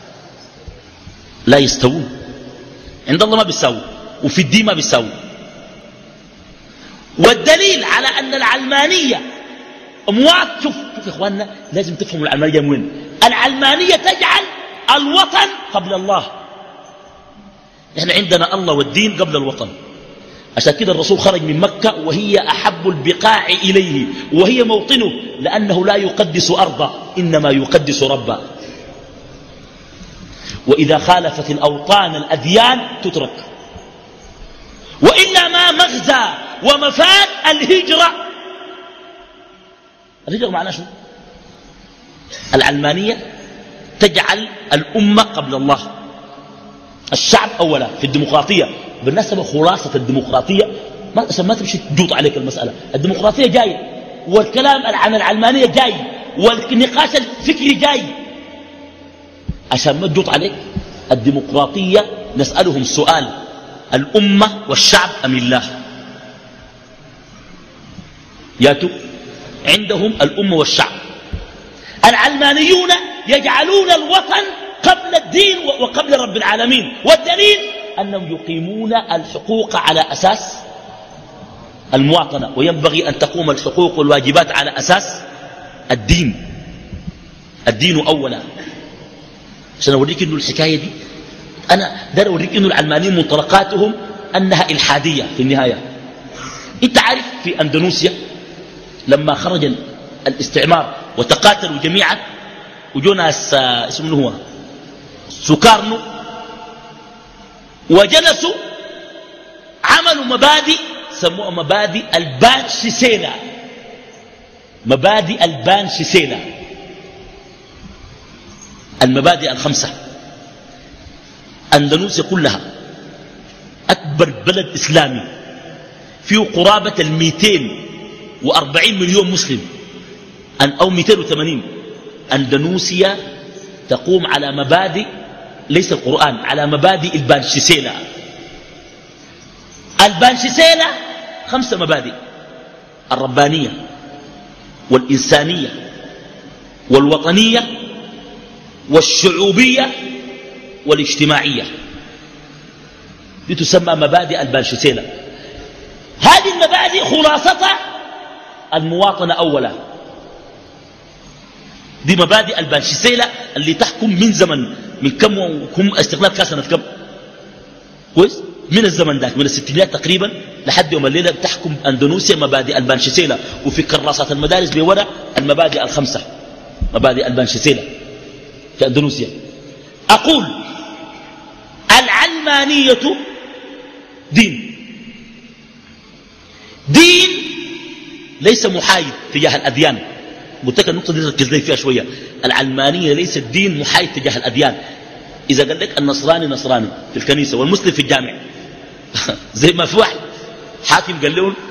S1: لا يستوون. عند الله ما بيساووا وفي الدين ما بيساووا. والدليل على أن العلمانية أموات. شوف شوف يا إخواننا لازم تفهموا العلمانية من وين. العلمانية تجعل الوطن قبل الله. نحن عندنا الله والدين قبل الوطن. عشان كده الرسول خرج من مكة وهي أحب البقاع إليه وهي موطنه، لأنه لا يقدس أرضا إنما يقدس ربا. وإذا خالفت الأوطان الأديان تترك، وإلا ما مغزى ومفاد الهجرة. الهجرة معناه شو؟ العلمانية تجعل الأمة قبل الله، الشعب أولا في الديمقراطية. بالنسبة خلاصة الديمقراطية ما عشان ما تمشي تجوط عليك المسألة. الديمقراطية جاي والكلام عن العلمانية جاي والنقاش الفكري جاي. عشان ما تجوط عليك الديمقراطية نسألهم سؤال: الأمة والشعب أم الله؟ ياتوا عندهم الأمة والشعب. العلمانيون يجعلون الوطن قبل الدين وقبل رب العالمين. والدليل أنهم يقيمون الحقوق على أساس المواطنة، وينبغي أن تقوم الحقوق والواجبات على أساس الدين. الدين أولا. عشان أوريك إنه الحكاية دي، أنا دار أوريك إنه العلمانيين منطلقاتهم أنها إلحادية في النهاية. أنت عارف في أندونيسيا لما خرج الاستعمار وتقاتلوا جميعا وجو ناس اسمه هو سوكارنو وجلسوا عملوا مبادئ سموها مبادئ البان شيسينا. مبادئ البان شيسينا، المبادئ الخمسة. أندونيسيا كلها أكبر بلد إسلامي فيه قرابة المئتين وأربعين مليون مسلم أو مئتين وثمانين. أندونيسيا تقوم على مبادئ ليس القرآن، على مبادئ البانشيسيلا. البانشيسيلا خمسة مبادئ: الربانية والإنسانية والوطنية والشعوبية والاجتماعية. دي تسمى مبادئ البانشيسيلا. هذه المبادئ خلاصتها المواطنة أولا. دي مبادئ البانشيسيلا اللي تحكم من زمن من كم وكم استقلال كان سنة كم كويس من الزمن ذاك من الستينات تقريبا لحد يوم الليلة تحكم أندونيسيا مبادئ البانشيسيلا، وفي كراسات المدارس بورق المبادئ الخمسة مبادئ البانشيسيلا في أندونيسيا. أقول العلمانية دين دين ليس محايد تجاه الأديان. قلت لك النقطة دي ركز لي فيها شوية. العلمانية ليست دين محايد تجاه الأديان. إذا قال لك النصراني نصراني في الكنيسة والمسلم في الجامع زي ما في واحد حاكم قال لهم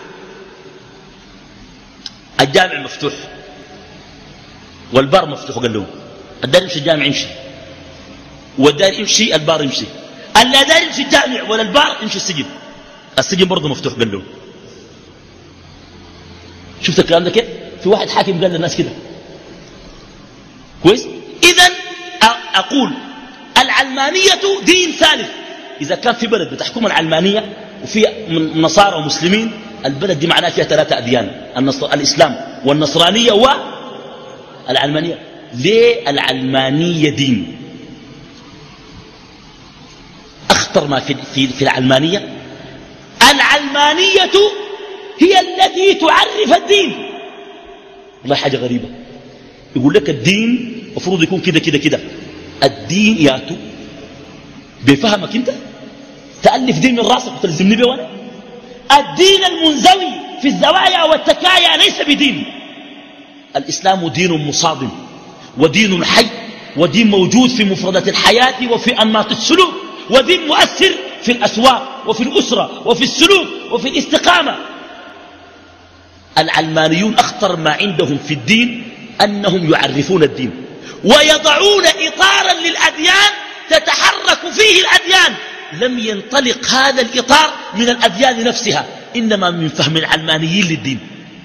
S1: الجامع مفتوح والبار مفتوح، قال لهم الدار يمشي الجامع يمشي والدار يمشي البار يمشي، اللا دار يمشي الجامع ولا البار يمشي السجن، السجن برضه مفتوح قال لهم. شفت الكلام ده كيف؟ في واحد حاكم قال للناس كده كويس. إذن أقول العلمانية دين ثالث. إذا كان في بلد بتحكم العلمانية وفي نصارى ومسلمين، البلد دي معناها فيها ثلاثة أديان: الإسلام والنصرانية والعلمانية. ليه العلمانية دين؟ أخطر ما في, في, في العلمانية، العلمانية هي التي تعرف الدين. والله حاجة غريبة، يقول لك الدين مفروض يكون كده كده كده. الدين ياتو بفهمك انت تألف دين من راسك وتلزمني به وانا. الدين المنزوي في الزوايا والتكايا ليس بدين. الإسلام دين مصادم ودين حي ودين موجود في مفردات الحياة وفي أنماط السلوك، ودين مؤثر في الأسواق وفي الأسرة وفي السلوك وفي الاستقامة. العلمانيون أخطر ما عندهم في الدين أنهم يعرفون الدين ويضعون إطارا للأديان تتحرك فيه الأديان. لم ينطلق هذا الإطار من الأديان نفسها، إنما من فهم العلمانيين للدين.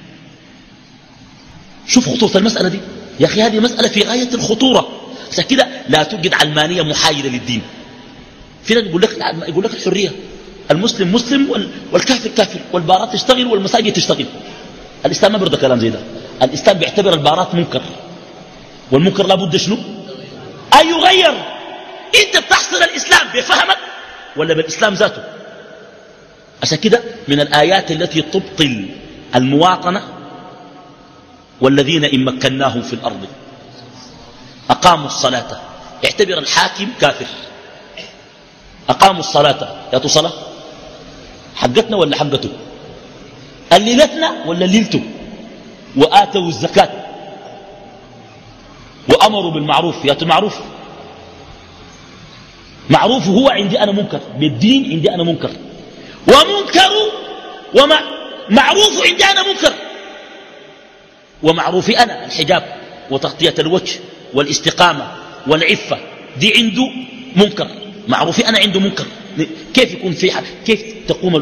S1: شوف خطورة المسألة دي يا أخي، هذه مسألة في غاية الخطورة. عشان كده لا توجد علمانية محايدة للدين. في ناس يقول لك يقول لك الحرية، المسلم مسلم والكافر كافر، والبارات تشتغل والمساجد تشتغل. الإسلام ما بيرضى كلام زي ده. الإسلام بيعتبر البارات منكر، والمنكر لابد شنو؟ أن يغير. أنت بتحصل الإسلام بفهمك ولا بالإسلام ذاته؟ عشان كده من الآيات التي تبطل المواطنة: والذين إن مكناهم في الأرض أقاموا الصلاة. اعتبر الحاكم كافر. أقاموا الصلاة، يا صلاة حقتنا ولا حقته؟ الليلتنا ولا ليلته؟ وآتوا الزكاة وأمروا بالمعروف، يا معروف. معروف هو عندي أنا منكر، بالدين عندي أنا منكر، ومنكر وما معروف عندي أنا منكر. ومعروفي أنا الحجاب وتغطية الوجه والاستقامة والعفة، دي عنده منكر. معروفي أنا عنده منكر. كيف يكون في كيف تقوم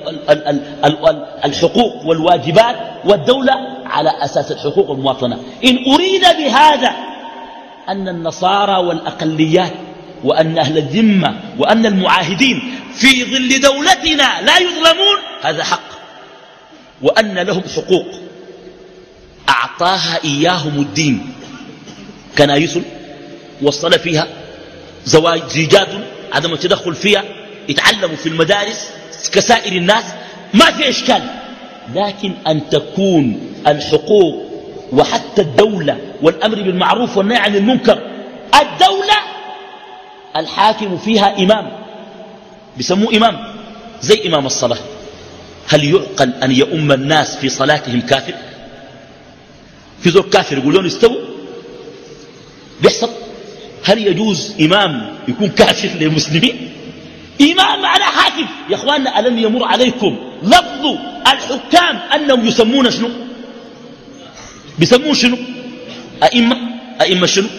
S1: الحقوق والواجبات والدولة على أساس الحقوق والمواطنة؟ إن أريد بهذا أن النصارى والأقليات وأن أهل الذمة وأن المعاهدين في ظل دولتنا لا يظلمون، هذا حق، وأن لهم حقوق أعطاها إياهم الدين، كنائس وصل فيها، زواج زيجات عدم التدخل فيها، يتعلموا في المدارس كسائر الناس، ما في إشكال. لكن أن تكون الحقوق وحتى الدولة والأمر بالمعروف والنهي عن المنكر، الدولة الحاكم فيها إمام بيسموه إمام زي إمام الصلاة، هل يعقل أن يؤم الناس في صلاتهم كافر؟ في ذو كافر يقولون استووا، بيحصل. هل يجوز إمام يكون كافر للمسلمين؟ إمام معناه حاكم. يا أخواننا، ألم يمر عليكم لفظ الحكام أنهم يسمون شنو؟ بيسمون شنو؟ أئمة. أئمة شنو؟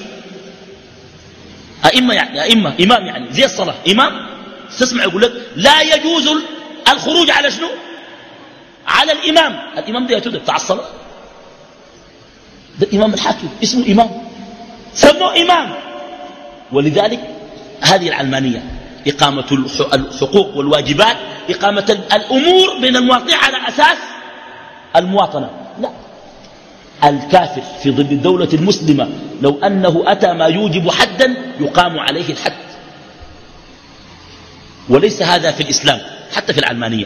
S1: أئمة يعني أئمة إمام يعني زي الصلاة إمام. تسمع يقول لك لا يجوز الخروج على شنو؟ على الإمام. الإمام ده يتدب بتاع الصلاة، ده إمام الحاكم اسمه إمام، سموه إمام. ولذلك هذه العلمانية إقامة الحقوق والواجبات، إقامة الأمور بين المواطنين على أساس المواطنة. لا، الكافر في ضد الدولة المسلمة لو أنه أتى ما يوجب حدا يقام عليه الحد، وليس هذا في الإسلام. حتى في العلمانية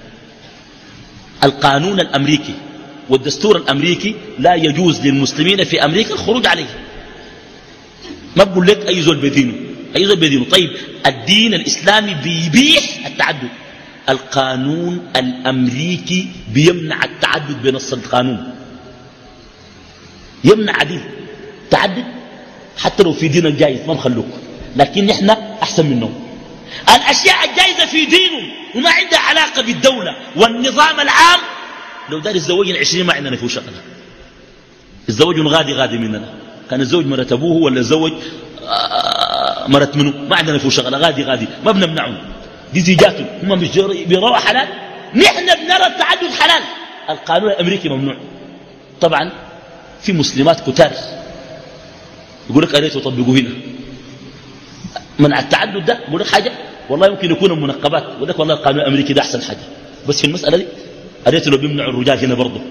S1: القانون الأمريكي والدستور الأمريكي لا يجوز للمسلمين في أمريكا الخروج عليه. ما بقول لك أي زول بدينه، أي زول بدينه. طيب الدين الإسلامي بيبيح التعدد، القانون الأمريكي بيمنع التعدد بنص القانون، يمنع عديد تعدد حتى لو في دين الجائز ما نخلوك، لكن نحن أحسن منهم. الأشياء الجائزة في دينهم وما عندها علاقة بالدولة والنظام العام، لو دار الزواج العشرين ما عندنا فيه شغلة. الزواج غادي غادي مننا، كان الزوج مرت أبوه ولا الزوج مرت منه، ما عندنا فيه شغلة، غادي غادي ما بنمنعهم. دي زيجاتهم هم مش بيروها حلال، نحن بنرى التعدد حلال. القانون الأمريكي ممنوع. طبعا في مسلمات كتار يقول لك أريت وطبقوا هنا منع التعدد ده. يقول لك حاجة والله يمكن يكون منقبات، يقول لك والله القانون الأمريكي ده أحسن حاجة، بس في المسألة دي أريت لو بيمنعوا الرجال هنا برضه.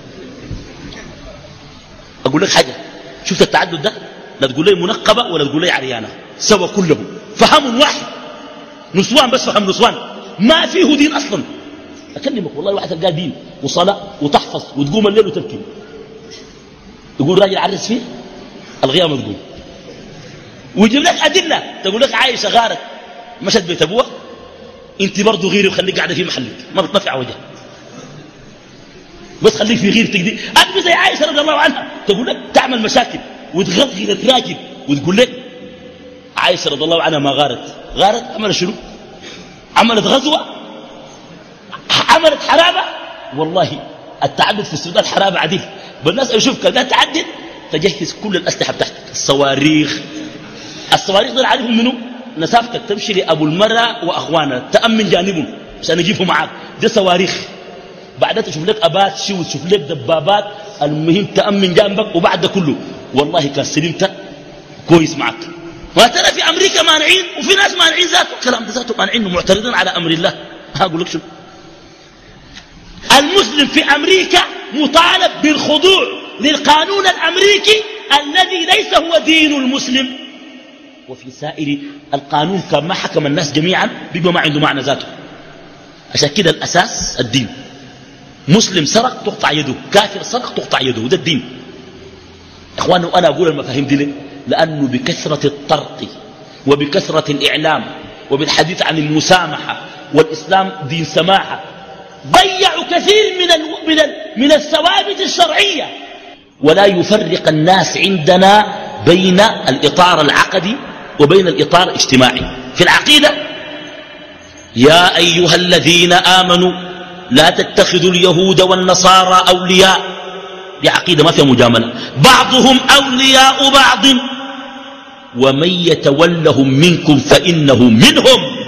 S1: أقول لك حاجة، شفت التعدد ده لا تقول لي منقبة ولا تقول لي عريانة، سوى كلهم فهم واحد، نسوان بس فهم نسوان، ما فيه دين أصلا. أكلمك والله الواحد تلقاه دين وصلاة وتحفظ وتقوم الليل وتبكي، يقول راجل عرس فيه الغيامة تقول، ويجيب لك أدلة تقول لك عايشة غارت مشت بيت أبوها، انت برضو غيري وخليك قاعدة في محلك ما بتنفع وجه، بس خليك في غيرتك دي. أنت زي عايشة رضي الله عنها تقول لك تعمل مشاكل وتغذي الراجل وتقول لك عايشة رضي الله عنها ما غارت، غارت عملت شنو؟ عملت غزوة، عملت حرابة. والله التعدد في السودان حرابة عديل، بالناس يشوف كذا تعدد تجهز كل الأسلحة بتاعتك، الصواريخ الصواريخ دول عليهم منه نسافتك تمشي لأبو المرة وأخوانا تأمن جانبهم عشان يجيبوا معاك، دي صواريخ. بعدها تشوف لك أبات شو تشوف لك دبابات، المهم تأمن جانبك. وبعد كله والله كان سلمت كويس معك. وترى في أمريكا مانعين وفي ناس مانعين ذاته، كلام ذاته مانعين ومعترضين على أمر الله. هقول لك شو، المسلم في أمريكا مطالب بالخضوع للقانون الأمريكي الذي ليس هو دين المسلم. وفي سائر القانون كان ما حكم الناس جميعا بيبقى ما عنده معنى ذاته. عشان كده الأساس الدين. مسلم سرق تقطع يده، كافر سرق تقطع يده، ده الدين. إخواننا وأنا أقول المفاهيم دي ليه؟ لأنه بكثرة الطرق وبكثرة الإعلام وبالحديث عن المسامحة والإسلام دين سماحة ضيعوا كثير من ال من ال من الثوابت الشرعية، ولا يفرق الناس عندنا بين الإطار العقدي وبين الإطار الاجتماعي. في العقيدة يا أيها الذين آمنوا لا تتخذوا اليهود والنصارى أولياء، دي عقيدة ما فيها مجاملة، بعضهم أولياء بعض ومن يتولهم منكم فإنه منهم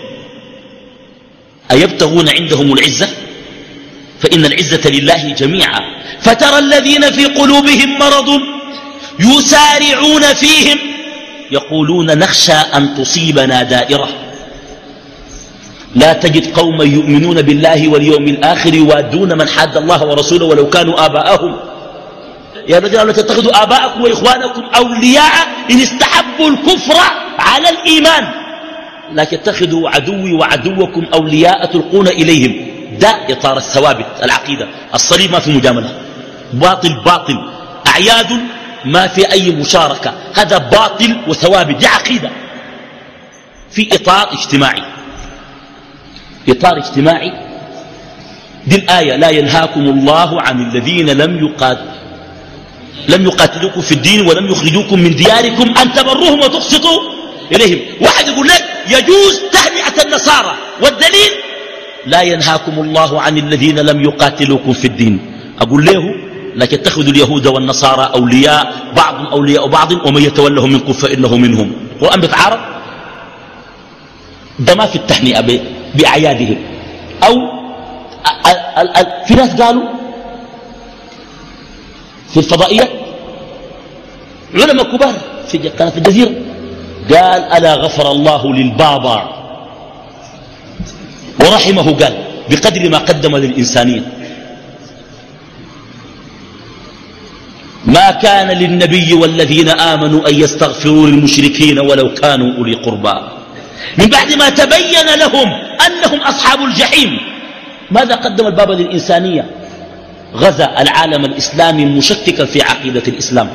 S1: أيبتغون عندهم العزة فإن العزة لله جميعا. فترى الذين في قلوبهم مرض يسارعون فيهم يقولون نخشى أن تصيبنا دائرة لا تجد قوما يؤمنون بالله واليوم الآخر يوادون من حاد الله ورسوله ولو كانوا آباءهم. يا رجال لا تتخذوا آباءكم وإخوانكم أولياء إن استحبوا الكفر على الإيمان، لا تتخذوا عدوي وعدوكم أولياء تلقون إليهم. ده إطار الثوابت العقيدة الصليب، ما في مجاملة، باطل باطل، أعياد ما في أي مشاركة، هذا باطل وثوابت، دي عقيدة في إطار اجتماعي. إطار اجتماعي دي الآية: لا ينهاكم الله عن الذين لم يقاتلوا لم يقاتلوكم في الدين ولم يخرجوكم من دياركم أن تبروهم وتقسطوا إليهم. واحد يقول لك يجوز تهنئة النصارى، والدليل: لا ينهاكم الله عن الذين لم يقاتلوكم في الدين. أقول له: لا تتخذوا اليهود والنصارى أولياء، بعض أولياء بعض ومن يتولهم منكم فإنه منهم. القرآن بيتعارض؟ ده ما في التهنئة بأعيادهم. أو في ناس قالوا في الفضائية، علماء كبار في قناة الجزيرة، قال: ألا غفر الله للبابا ورحمه، قال بقدر ما قدم للإنسانية. ما كان للنبي والذين آمنوا أن يستغفروا للمشركين ولو كانوا أولي قربى من بعد ما تبين لهم أنهم أصحاب الجحيم. ماذا قدم البابا للإنسانية؟ غزا العالم الإسلامي مشككا في عقيدة الإسلام.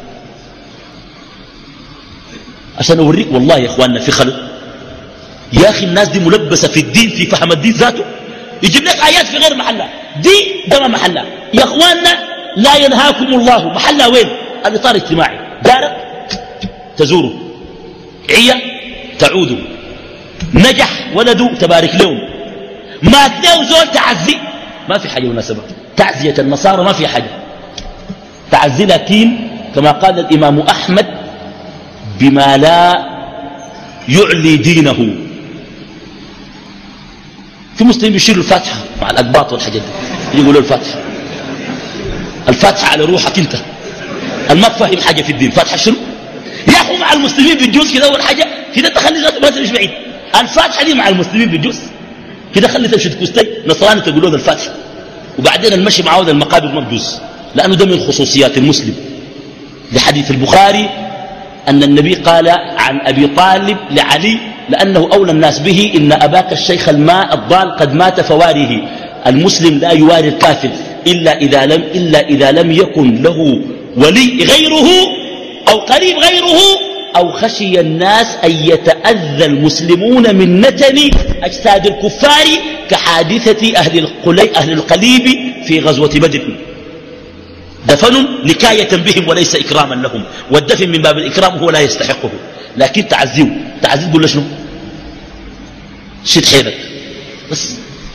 S1: عشان أوريك والله يا إخواننا في خلق، يا أخي الناس دي ملبسة في الدين، في فهم الدين ذاته، يجيب لك آيات في غير محلها، دي ده ما محلها. يا إخواننا لا ينهاكم الله، محلها وين؟ الإطار الاجتماعي، جارك تزوره، عيا تعوده، نجح ولده تبارك لهم، مات له زول تعزي، ما في حاجة مناسبة. تعزية النصارى ما في حاجة تعزي، لكن كما قال الإمام أحمد: بما لا يعلي دينه. في مسلمين بيشيلوا الفاتحة مع الأقباط والحاجات دي، يقولوا الفاتحة الفاتحة على روحك انت، الما فاهم حاجة في الدين. فاتحة شنو يا أخو؟ مع المسلمين بالجوز كده، أول حاجة كده تخلي ذاته ما تمشي بعيد. الفاتحة دي مع المسلمين بالجوز كده، خلي تمشي تكوستي نصراني تقولوا ذا الفاتحة، وبعدين المشي معه ذا المقابر ما بجوز، لأنه ده من خصوصيات المسلم. لحديث البخاري أن النبي قال عن أبي طالب لعلي لأنه أولى الناس به: إن أباك الشيخ الماء الضال قد مات فواره. المسلم لا يواري الكافر إلا إذا لم, إلا إذا لم يكن له ولي غيره أو قريب غيره، أو خشي الناس أن يتأذى المسلمون من نتن أجساد الكفار كحادثة أهل, القلي أهل القليب في غزوة بدر. دفن نكاية بهم وليس إكراما لهم، والدفن من باب الإكرام هو لا يستحقه، لكن تعزيه تعزيه تقول له شنو؟ شد حيلك بس.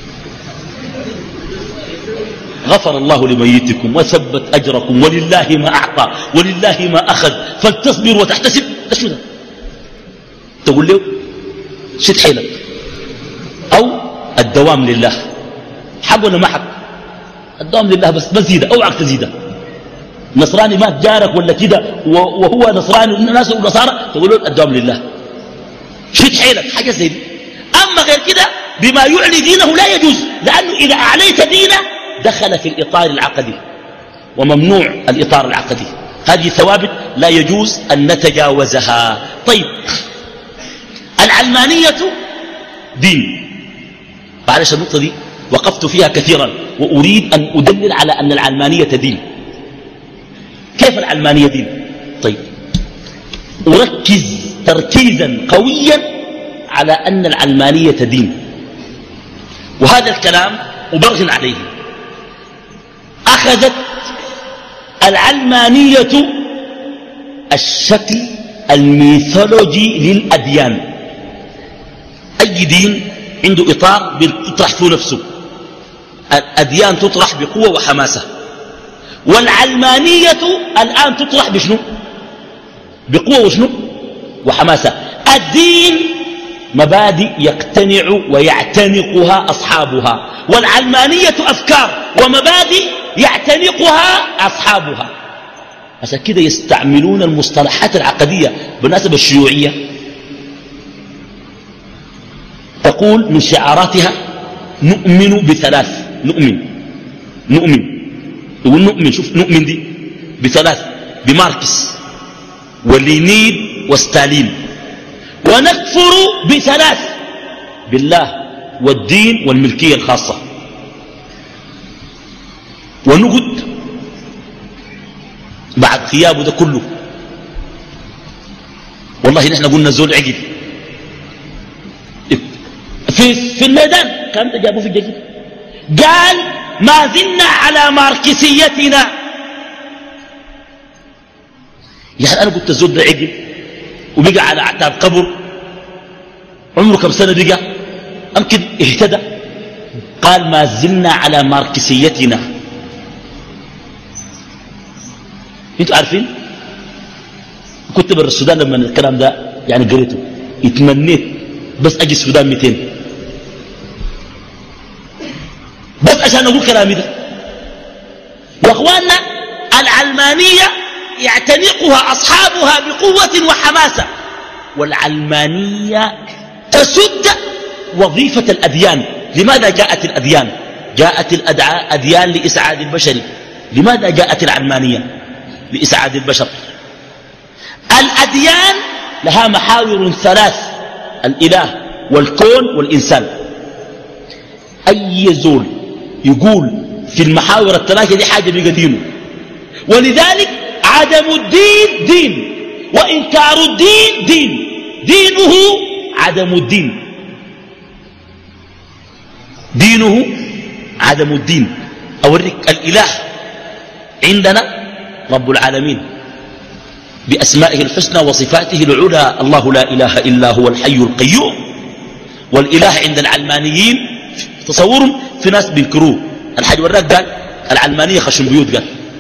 S1: غفر الله لميتكم وثبت أجركم ولله ما أعطى ولله ما أخذ فلتصبر وتحتسب. شو ده؟ تقول له شد حيلك، أو الدوام لله. حق ولا ما حق؟ الدوام لله بس ما تزيده، اوعك تزيده. نصراني مات جارك ولا كده وهو نصراني والناس ونصارى، تقول له الدوام لله، شد حيلك، حاجة زي دي. أما غير كده بما يعلي دينه لا يجوز، لأنه إذا أعليت دينه دخل في الإطار العقدي، وممنوع الإطار العقدي. هذه ثوابت لا يجوز أن نتجاوزها. طيب، العلمانية دين. معلش النقطة دي وقفت فيها كثيرا، وأريد أن أدلل على أن العلمانية دين. كيف العلمانية دين؟ طيب، أركز تركيزا قويا على أن العلمانية دين، وهذا الكلام أبرهن عليه. أخذت العلمانية الشكل الميثولوجي للأديان. أي دين عنده إطار بيطرح فيه نفسه، الأديان تطرح بقوة وحماسة، والعلمانية الآن تطرح بشنو؟ بقوة وشنو؟ وحماسة. الدين مبادئ يقتنع ويعتنقها أصحابها، والعلمانية أفكار ومبادئ يعتنقها أصحابها. عشان كده يستعملون المصطلحات العقدية. بالنسبة الشيوعية تقول من شعاراتها نؤمن بثلاث. نؤمن نؤمن يقول نؤمن، شوف نؤمن دي بثلاث، بماركس ولينين وستالين. ونكفر بثلاث، بالله والدين والملكية الخاصة. ونقد بعد غيابه ده كله. والله نحن قلنا زول عقل في, في الميدان كان جابوه في الجزيرة قال ما زلنا على ماركسيتنا. يعني أنا قلت الزول ده عقل وبقى على أعتاب قبر، عمره كم سنة بقى، أمكن اهتدى. قال ما زلنا على ماركسيتنا. انتوا عارفين كنت برا السودان لما الكلام ده يعني قريته اتمنيت بس اجي السودان مئتين بس عشان اقول كلامي ده. يا اخواننا العلمانية يعتنقها اصحابها بقوة وحماسة، والعلمانية تسد وظيفة الاديان. لماذا جاءت الاديان؟ جاءت الاديان لاسعاد البشر. لماذا جاءت العلمانية؟ لإسعاد البشر. الأديان لها محاور ثلاث: الإله والكون والإنسان. أي زول يقول في المحاور الثلاثة دي حاجة بقى دينه. ولذلك عدم الدين دين، وإنكار الدين دين. دينه عدم الدين، دينه عدم الدين. أوريك الإله عندنا رب العالمين بأسمائه الحسنى وصفاته العلى، الله لا إله إلا هو الحي القيوم. والإله عند العلمانيين تصورهم في ناس بينكروه. الحاج وراك قال العلمانية خشم بيوت، قال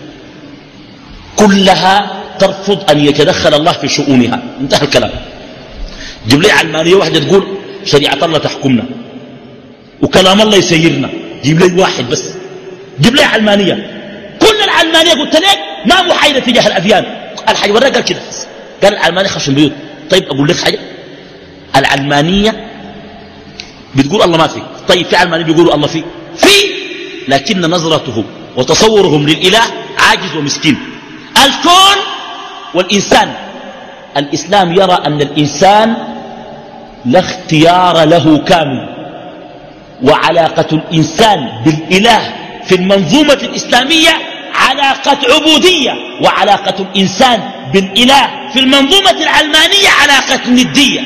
S1: كلها ترفض أن يتدخل الله في شؤونها. انتهى الكلام. جيب لي علمانية واحدة تقول شريعة الله تحكمنا وكلام الله يسيرنا، جيب لي واحد بس. جيب لي علمانية، كل العلمانية قلت لك ما محايدة تجاه الأديان. الحاج وراك قال كده، قال العلمانية خشم بيوت. طيب أقول لك حاجة، العلمانية بتقول الله ما فيه. طيب في علمانية بيقولوا الله فيه، فيه، لكن نظرتهم وتصورهم للإله عاجز ومسكين. الكون والإنسان، الإسلام يرى أن الإنسان لا اختيار له كامل، وعلاقة الإنسان بالإله في المنظومة الإسلامية علاقة عبودية، وعلاقة الإنسان بالإله في المنظومة العلمانية علاقة ندية.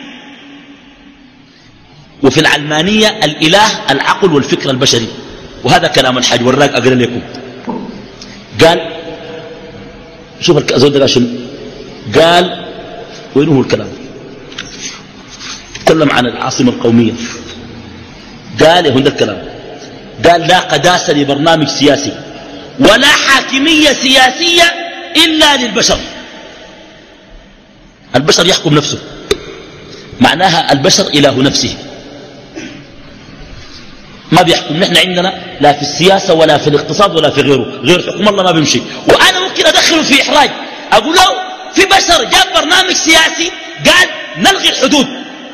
S1: وفي العلمانية الإله العقل والفكر البشري. وهذا كلام الحاج وراك أقرأ لكم. قال شوف الزود ده شنو قال، وينه الكلام؟ تكلم عن العاصمة القومية. قال هنا الكلام، قال لا قداسة لبرنامج سياسي ولا حاكمية سياسية إلا للبشر. البشر يحكم نفسه، معناها البشر إله نفسه، ما بيحكم. نحن عندنا لا في السياسة ولا في الاقتصاد ولا في غيره، غير حكم الله ما بيمشي. وأنا ممكن أدخله في إحراج، أقول له في بشر جاب برنامج سياسي قال نلغي الحدود،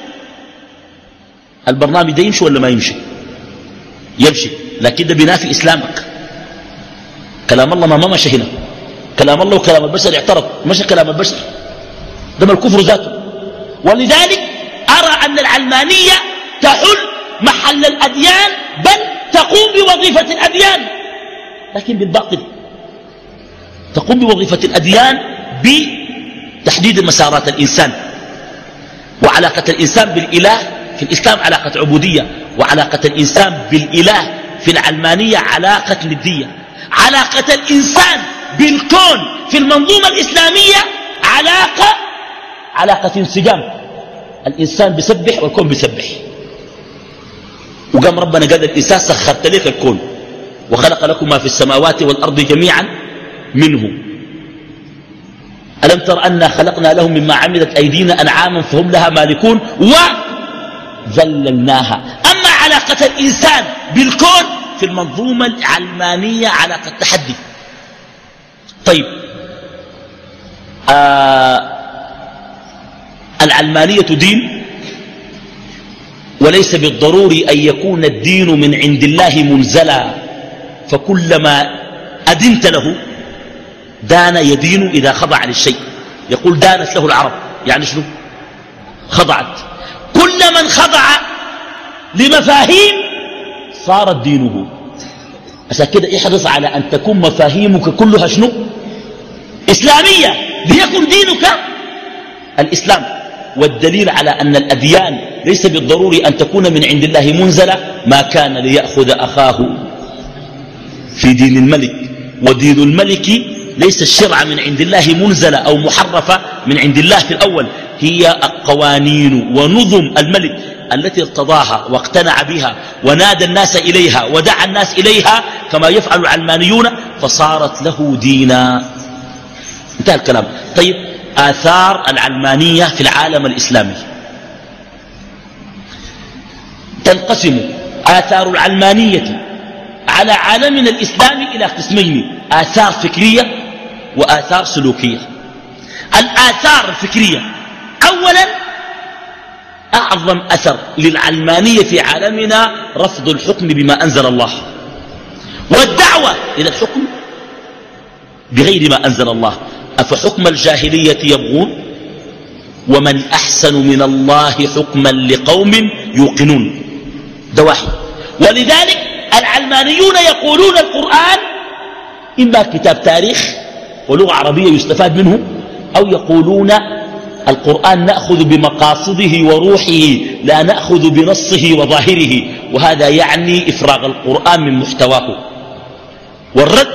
S1: البرنامج ده يمشي ولا ما يمشي؟ يمشي، لكن ده بينافي إسلامك. كلام الله ما ما مشى هنا، كلام الله وكلام البشر اعترض، مشى كلام البشر، ده ما الكفر ذاته. ولذلك أرى أن العلمانية تحل محل الأديان، بل تقوم بوظيفة الأديان، لكن بالباطل. تقوم بوظيفة الأديان بتحديد مسارات الإنسان، وعلاقة الإنسان بالإله في الإسلام علاقة عبودية، وعلاقة الإنسان بالإله في العلمانية علاقة ندية. علاقة الإنسان بالكون في المنظومة الإسلامية علاقة علاقة انسجام، الإنسان بيسبح والكون بيسبح. وقام ربنا قال الإنسان سخرت لك الكون وخلق لكم ما في السماوات والأرض جميعا منه. ألم تر أنا خلقنا لهم مما عملت أيدينا أنعاما فهم لها مالكون وذللناها. أما علاقة الإنسان بالكون في المنظومة العلمانية علاقة تحدي. طيب آه العلمانية دين وليس بالضروري أن يكون الدين من عند الله منزلا، فكلما أدنت له دان يدين إذا خضع للشيء. يقول دانت له العرب، يعني شنو؟ خضعت. كل من خضع لمفاهيم صارت دينه. عشان كده احرص على أن تكون مفاهيمك كلها شنو؟ إسلامية، ليكن دينك الإسلام. والدليل على أن الأديان ليس بالضروري أن تكون من عند الله منزلة ما كان ليأخذ أخاه في دين الملك. ودين الملك ليس الشرع من عند الله منزلة أو محرفة من عند الله في الأول، هي القوانين ونظم الملك التي ارتضاها واقتنع بها ونادى الناس إليها ودعا الناس إليها كما يفعل العلمانيون، فصارت له دينا. انتهى الكلام. طيب، آثار العلمانية في العالم الإسلامي تنقسم آثار العلمانية على عالمنا الإسلامي إلى قسمين: آثار فكرية وآثار سلوكية. الآثار الفكرية، أولا أعظم أثر للعلمانية في عالمنا رفض الحكم بما أنزل الله والدعوة إلى الحكم بغير ما أنزل الله. أفحكم الجاهلية يبغون ومن أحسن من الله حكما لقوم يوقنون. ده واحد. ولذلك العلمانيون يقولون القرآن إما كتاب تاريخ ولغة عربية يستفاد منه، أو يقولون القرآن نأخذ بمقاصده وروحه لا نأخذ بنصه وظاهره، وهذا يعني إفراغ القرآن من محتواه. والرد: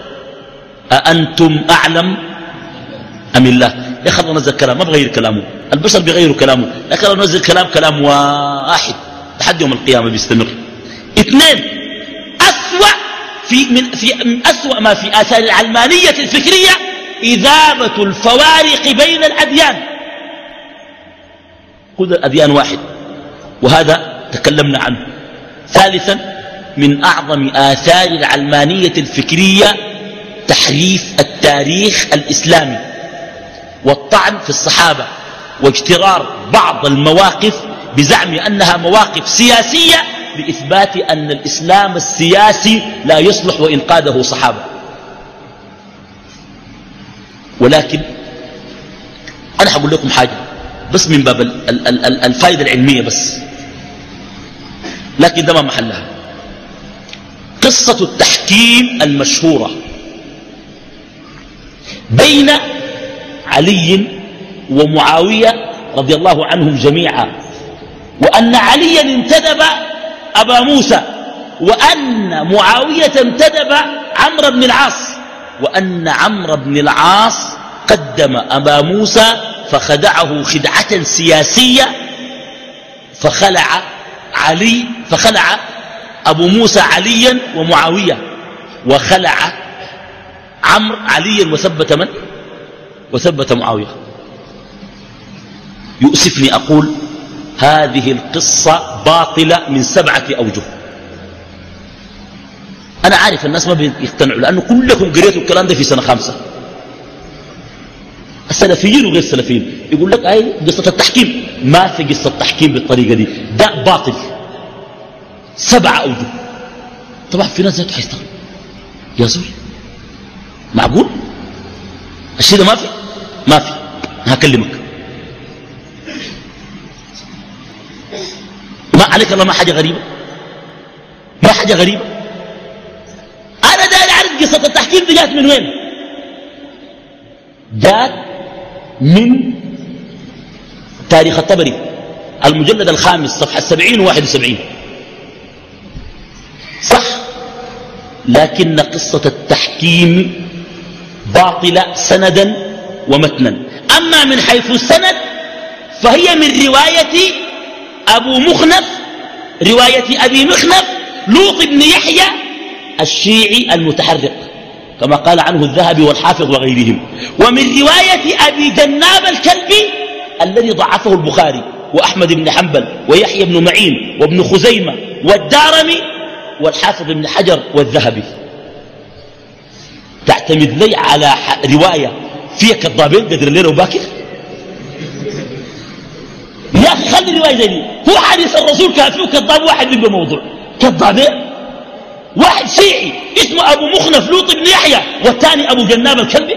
S1: أأنتم أعلم أم الله؟ يا أخي الله نزل كلام، ما بغير كلامه، البشر بيغيروا كلامه، لكن الله نزل كلام كلام واحد لحد يوم القيامة بيستمر. اثنين، أسوأ في من في أسوأ ما في آثار العلمانية الفكرية إذابة الفوارق بين الأديان. كل الأديان واحد، وهذا تكلمنا عنه. ثالثا، من أعظم آثار العلمانية الفكرية تحريف التاريخ الإسلامي والطعن في الصحابة واجترار بعض المواقف بزعم أنها مواقف سياسية لإثبات أن الإسلام السياسي لا يصلح وإن قاده صحابة. ولكن أنا حقول لكم حاجة بس من باب الفائدة العلمية بس، لكن ده ما محلها. قصة التحكيم المشهورة بين علي ومعاوية رضي الله عنهم جميعا، وأن عليا انتدب أبا موسى، وأن معاوية انتدب عمرو بن العاص، وأن عمرو بن العاص قدم أبا موسى فخدعه خدعة سياسية، فخلع علي فخلع أبو موسى عليا ومعاوية، وخلع عمرو عليا وثبت من؟ وثبت معاوية. يؤسفني أقول هذه القصة باطلة من سبعة أوجه. أنا عارف الناس ما بيقتنعوا لأنه كلكم قريتوا الكلام ده في سنة خامسة، السلفيين وغير السلفيين. يقول لك هاي قصة التحكيم، ما في قصة التحكيم بالطريقة دي، ده باطل. سبعة أوجه. طبعا في ناس ذاته حيستغرب، يا زول معقول الشيء ده ما في؟ ما في. هكلمك ما عليك الله، ما حاجة غريبة، ما حاجة غريبة. أنا داير أعرف قصة التحكيم دي جات من وين؟ جات من تاريخ الطبري المجلد الخامس صفحة سبعين وواحد وسبعين. صح، لكن قصة التحكيم باطلة سندا ومتنا. أما من حيث السند فهي من رواية أبو مخنف، رواية أبي مخنف لوط بن يحيى الشيعي المتحرق كما قال عنه الذهبي والحافظ وغيرهم، ومن رواية أبي جناب الكلبي الذي ضعفه البخاري وأحمد بن حنبل ويحيى بن معين وابن خزيمة والدارمي والحافظ بن حجر والذهبي. تعتمد لي على رواية فيها كذابين قدر الليل وباكر؟ يا يا أخي خلي رواية زي دي. هو حديث الرسول كافي وكذاب واحد يبقى موضوع كذابين. واحد شيعي اسمه أبو مخنف لوط بن يحيى والثاني أبو جناب الكلبي.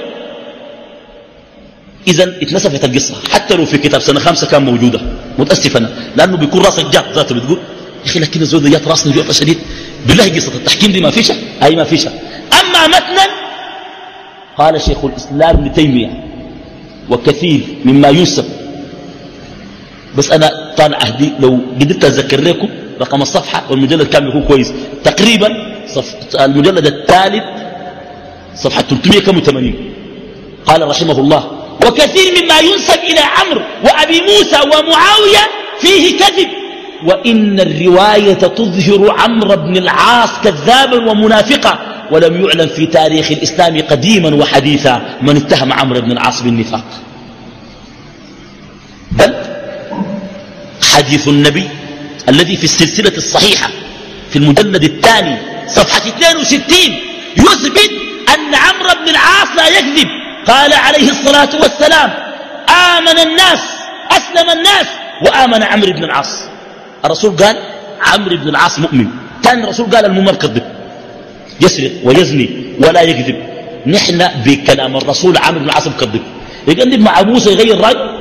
S1: إذن اتنسفت القصة حتى لو في كتاب سنة خامسة كان موجودة. متأسف أنا لأنه بيكون راسك جات ذاته بتقول يا أخي لكن الزول ده جات راسنا جوطة شديد بالله. قصة التحكيم دي ما فيشة أي ما فيشة. أما متنا قال شيخ الإسلام ابن تيمية وكثير مما ينسب. بس أنا طالع أهدي لو قدرت أذكر لكم رقم الصفحة والمجلد كامل يكون كويس تقريبا. صف المجلد الثالث صفحة ثلاثمائة وثمانين قال رحمه الله وكثير مما ينسب إلى عمرو وأبي موسى ومعاوية فيه كذب، وإن الرواية تظهر عمرو بن العاص كذابا ومنافقا، ولم يعلم في تاريخ الإسلام قديما وحديثا من اتهم عمرو بن العاص بالنفاق. بل حديث النبي الذي في السلسلة الصحيحة في المجلد الثاني صفحة اثنين وستين يثبت أن عمرو بن العاص لا يكذب. قال عليه الصلاة والسلام آمن الناس أسلم الناس وآمن عمرو بن العاص. الرسول قال عمرو بن العاص مؤمن. ثاني الرسول قال المؤمن كذب يسرق ويزني ولا يكذب. نحن بكلام الرسول عمرو بن العاص مكذب يقلب مع موسى يغير رأي.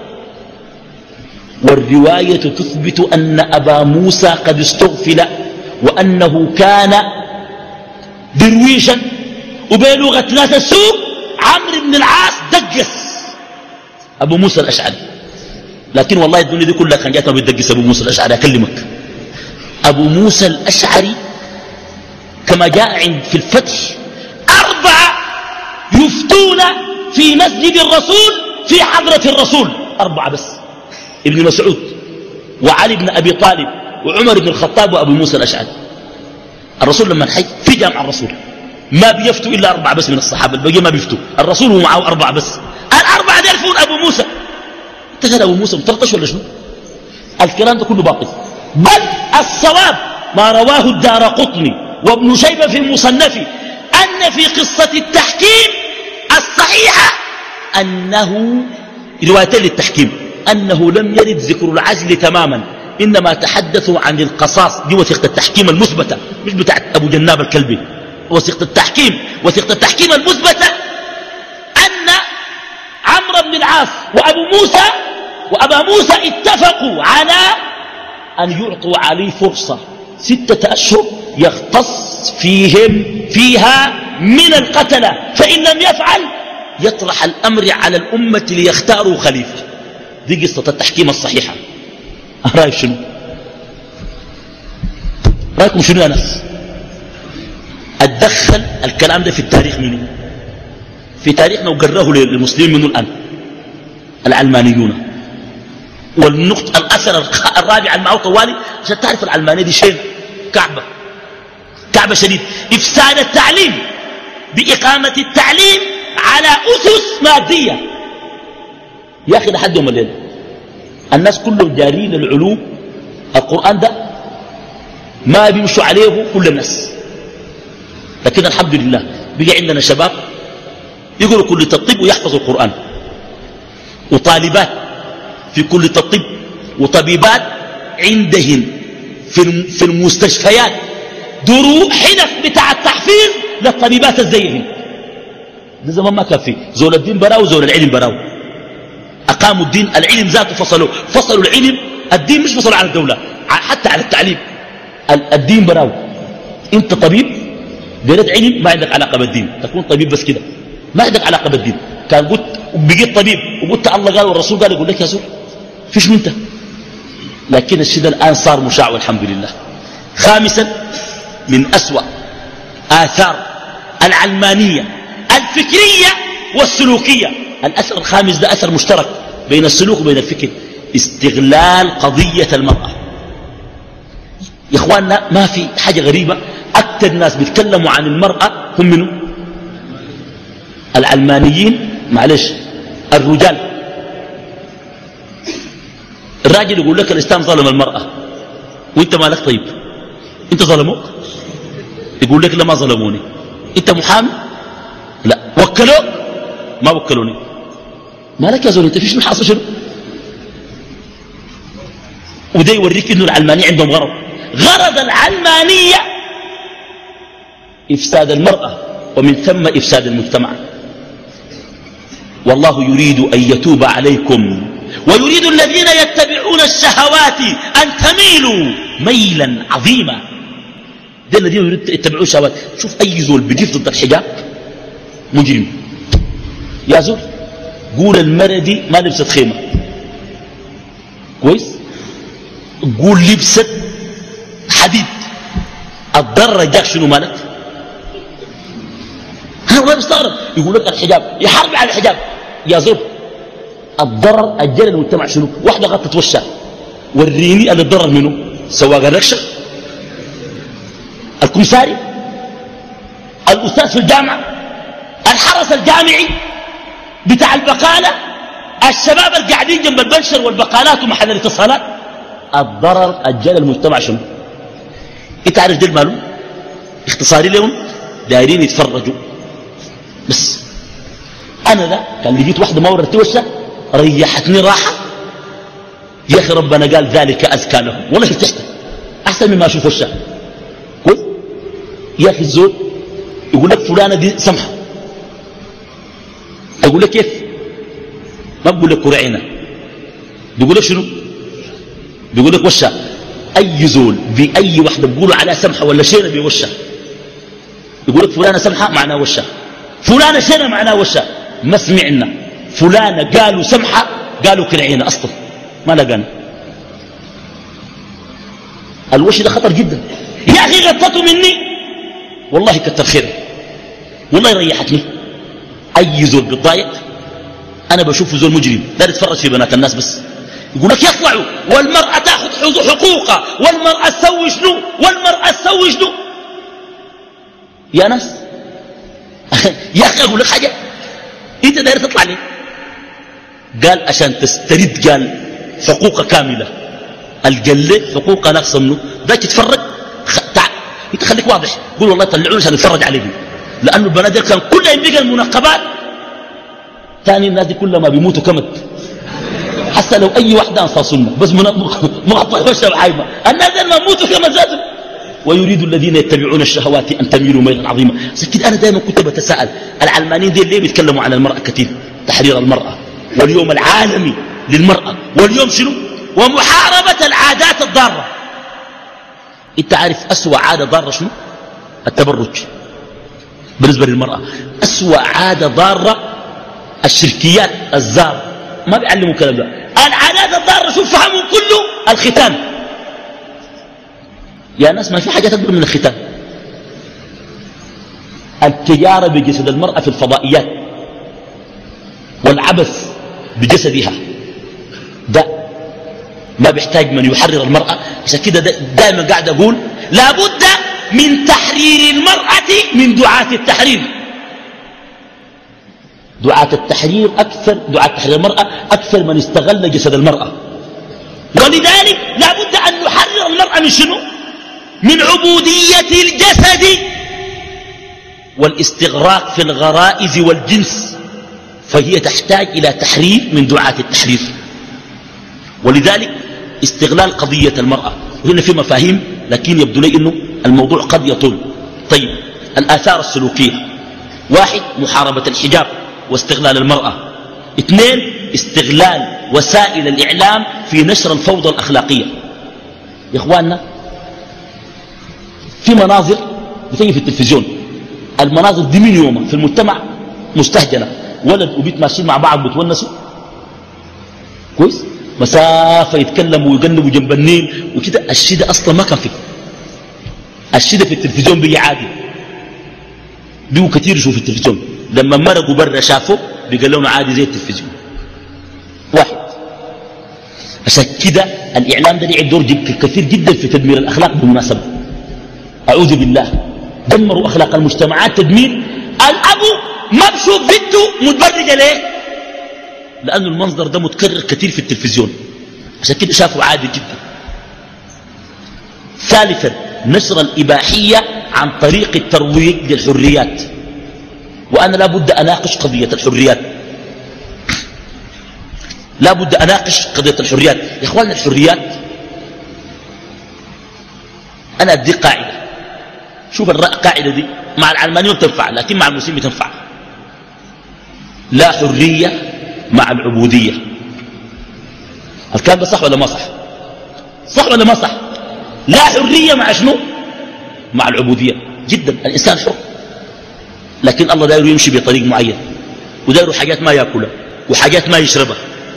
S1: والرواية تثبت أن أبا موسى قد استغفل وأنه كان درويشا وبلغة ناس السوق عمرو بن العاص دقس أبو موسى الأشعري. لكن والله الدنيا دي كلها كان جاتنا بيدقس أبو موسى الأشعري. أكلمك أبو موسى الأشعري كما جاء عند في الفتح أربعة يفتون في مسجد الرسول في حضرة الرسول. أربعة بس ابن مسعود وعلي بن أبي طالب وعمر بن الخطاب وأبو موسى الأشعري. الرسول لما حي في جامع الرسول ما بيفتوا إلا أربعة بس من الصحابة البقية ما بيفتوا. الرسول ومعه أربعة بس. الأربعة دي يعرفون أبو موسى. انت قال أبو موسى مطرطش ولا شنو؟ الكلام ده كله باطل. بل الصواب ما رواه الدارقطني وابن شيبة في مصنفه أن في قصة التحكيم الصحيحة أنه روايتين للتحكيم أنه لم يرد ذكر العزل تماما، إنما تحدثوا عن القصاص. دي وثيقة التحكيم المثبتة مش بتاعت أبو جناب الكلبي. وثيقة التحكيم وثيقة التحكيم المثبتة أن عمرو بن العاص وأبو موسى وأبا موسى اتفقوا على أن يعطوا عليه فرصة ستة أشهر يختص فيهم فيها من القتلة، فإن لم يفعل يطرح الأمر على الأمة ليختاروا خليفة. دي قصة التحكيم الصحيحة. رأيك شنو؟ رأيكم شنو يا ناس؟ أتدخل الكلام ده في التاريخ منه في تاريخنا وقراه للمسلمين منه الآن العلمانيون. والنقطة الأثر الرابع المعه طوالي عشان تعرف العلمانية دي شيء كعبة كعبة شديد. إفساد التعليم بإقامة التعليم على أسس مادية. يا أخي لحد يوم الليل الناس كلهم جارين العلوم. القرآن ده ما بيمشوا عليه كل الناس، لكن الحمد لله بقى عندنا شباب يقولوا كلية الطب ويحفظوا القرآن، وطالبات في كلية الطب وطبيبات عندهن في في المستشفيات درو حنف بتاع التحفيظ للطبيبات الزيهن. ده زمان ما كان فيه. زول الدين براو زول العلم براو. أقاموا الدين العلم ذاته فصلوا فصلوا العلم. الدين مش فصلوا على الدولة حتى على التعليم. الدين براو. انت طبيب قريت علم ما عندك علاقة بالدين، تكون طبيب بس كده ما عندك علاقة بالدين. كان قلت بقيت طبيب وقلت الله قال والرسول قال يقول لك يا زول فيش انت. لكن الشيء الآن صار مشاع والحمد لله. خامسا من أسوأ آثار العلمانية الفكرية والسلوكية. الأثر الخامس ده أثر مشترك بين السلوك وبين الفكر، استغلال قضية المرأة. يا إخواننا ما في حاجة غريبة، أكثر الناس بيتكلموا عن المرأة هم منه العلمانيين. معلش الرجال الراجل يقول لك الإسلام ظلم المرأة وانت مالك طيب انت ظلموك؟ يقول لك لا ما ظلموني. انت محامي؟ لا. وكلوك؟ ما وكلوني. مالك يا زول انت فيش من حاصل شنو؟ وده يوريك إنه العلمانية عندهم غرض. غرض العلمانية إفساد المرأة ومن ثم إفساد المجتمع. والله يريد أن يتوب عليكم ويريد الذين يتبعون الشهوات أن تميلوا ميلا عظيما. ده الذين يتبعون الشهوات. شوف أي زول بيقف ضد الحجاب مجرم. يا زول قول المرأة دي ما لبست خيمة كويس، قول لبست حديد، الضرر جاك شنو مالك؟ أنا والله بستغرب يقول لك الحجاب يحارب على الحجاب. يا زول الضرر أجل المجتمع شنو؟ واحدة غطت وشها، وريني اللي الضرر منه؟ سواق الركشة، الكمساري، الأستاذ في الجامعة، الحرس الجامعي بتاع البقالة، الشباب القاعدين جنب البنشر والبقالات ومحل الاتصالات. الضرر أجل المجتمع شنو؟ انت عارف ديل ماله؟ اختصاري لهم دايرين يتفرجوا بس. انا ذا كان لقيت واحده ما ورت وشها ريحتني راحه. يا اخي ربنا قال ذلك ازكى لهم، والله ارتحت احسن مما اشوف وشها. كويس يا اخي الزول يقول لك فلانه دي سمحه، اقول لك كيف؟ ما بقول لك كرعينه، بيقول لك شنو؟ بيقول لك وشها. اي زول باي واحده بيقولوا عليها سمحه ولا شينه بوشها، يقول لك فلانه سمحه معناه وشها، فلانه شينه معناه وشها. ما سمعنا فلانه قالوا سمحه قالوا كرعينه اصلا ما لقانا. الوش ده خطر جدا. يا اخي غطته مني والله كتر خيرها، والله ريحتني. اي زول بيتضايق انا بشوفه زول مجرم لا يتفرج في بنات الناس بس. يقول لك يطلعوا والمرأة تاخذ حقوقها والمرأة تسوي شنو والمرأة تسوي شنو. يا ناس يا اخي اقول لك حاجه، انت داير تطلع ليه؟ قال عشان تسترد قال حقوقها كامله. القله حقوقها ناقصه منه ده تتفرج. خ... تع... انت خليك واضح، قول والله طلعوني عشان نتفرج عليهم، لانه البنات دي كان كلها ينبقى المنقبات. ثاني الناس دي كلها ما بيموتوا كمت، حتى لو اي واحده انصار سنه بس مقطع وشها وحايمه، الناس دي ما يموتوا كما ذاتهم. ويريد الذين يتبعون الشهوات ان تميلوا ميلا عظيما. عشان كده انا دائما كنت بتساءل العلمانيين دي ليه بيتكلموا عن المراه كثير؟ تحرير المراه واليوم العالمي للمراه، واليوم شنو؟ ومحاربه العادات الضاره. انت عارف اسوا عاده ضاره شنو؟ التبرج بالنسبه للمراه. اسوا عاده ضاره الشركيات الزار، ما بيعلموا الكلام ده. العادات الضاره شوف فهموا كله الختان. يا ناس ما في حاجه اكبر من الختان. التجاره بجسد المراه في الفضائيات والعبث بجسدها ده ما بيحتاج من يحرر المراه. عشان كده دائما قاعد اقول لابد من تحرير المراه من دعاة التحرير. دعاة التحرير أكثر، دعاة تحرير المرأة أكثر من استغل جسد المرأة. ولذلك لا بد أن نحرر المرأة من شنو؟ من عبودية الجسد والاستغراق في الغرائز والجنس، فهي تحتاج إلى تحرير من دعاة التحرير. ولذلك استغلال قضية المرأة، وهنا في مفاهيم لكن يبدو لي أنه الموضوع قد يطول. طيب الآثار السلوكية: واحد محاربة الحجاب واستغلال المرأة. اثنين استغلال وسائل الإعلام في نشر الفوضى الأخلاقية. يا إخواننا في مناظر بتجي في التلفزيون، المناظر دي من يومها في المجتمع مستهجنة، ولد وبيت ماشيين مع بعض بتونسوا كويس، مسافة يتكلموا ويقلبوا جنب النيل وكده. الشدة أصلا ما كان فيه، الشدة في التلفزيون بيجي عادي، بيجوا كثير يشوفوا في التلفزيون. لما مرقوا برا شافوا بيقلونه عادي زي التلفزيون. واحد عشان كده الإعلام ده لعب دور كثير جدا في تدمير الأخلاق. بالمناسبة أعوذ بالله دمروا أخلاق المجتمعات تدمير. الأبو ما بشوف بنته متبرجة ليه؟ لأن المنظر ده متكرر كثير في التلفزيون، عشان كده شافوا عادي جدا. ثالثا نشر الإباحية عن طريق الترويج للحريات، وأنا لا بد أناقش قضية الحريات، لا بد أناقش قضية الحريات. يا إخواننا الحريات أنا أديك قاعدة، شوف القاعدة دي مع العلمانيين بتنفع لكن مع المسلمين بتنفع. لا حرية مع العبودية. الكلام ده صح ولا ما صح؟ صح ولا ما صح؟ لا حرية مع شنو؟ مع العبودية. جدا الإنسان حر، لكن الله دايره يمشي بطريق معين، ودايره حاجات ما يأكلها وحاجات ما يشربها.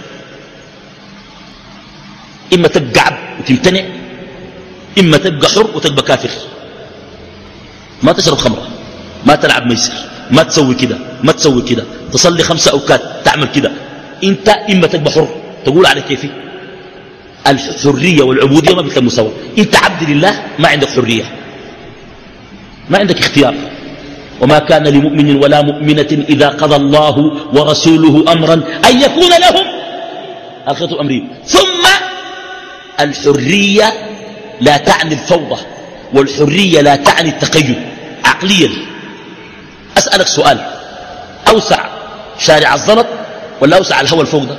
S1: إما تبقى عبد وتمتنع، إما تبقى حر وتبقى كافر. ما تشرب خمرة، ما تلعب ميسر، ما تسوي كده، ما تسوي كده، تصلي خمسة أوقات، تعمل كده. انت إما تبقى حر تقول على كيفي. الحرية والعبودية ما بتلموا سوا. انت عبد لله ما عندك حرية، ما عندك اختيار. وما كان لمؤمن ولا مؤمنة إذا قضى الله ورسوله أمرا أن يكون لهم الخيرة من أمرهم. ثم الحرية لا تعني الفوضى، والحرية لا تعني التقيد عقليا. أسألك سؤال، أوسع شارع الزلط ولا أوسع الهوى الفوق ده؟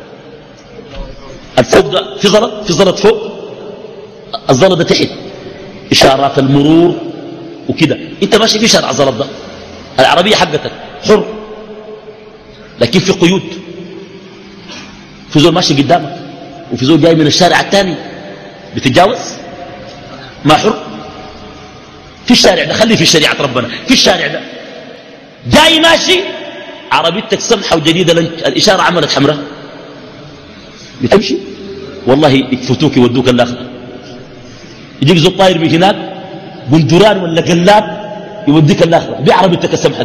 S1: الفوق ده في زلط، في زلط فوق، الزلط ده تحت إشارات المرور وكده. انت ماشي في شارع الزلط ده، العربية حقتك حر، لكن في قيود. في زول ماشي قدامك وفي زول جاي من الشارع الثاني بتتجاوز، ما حر. في الشارع ده خلي في شريعة ربنا، في الشارع ده جاي ماشي عربيتك سمحة وجديدة، الإشارة عملت حمراء بتمشي، والله يفوتوك يودوك الآخر. يجيك زول طاير من هناك بندران ولا قلاب يوديك الآخرة بعربيتك السمحة دي.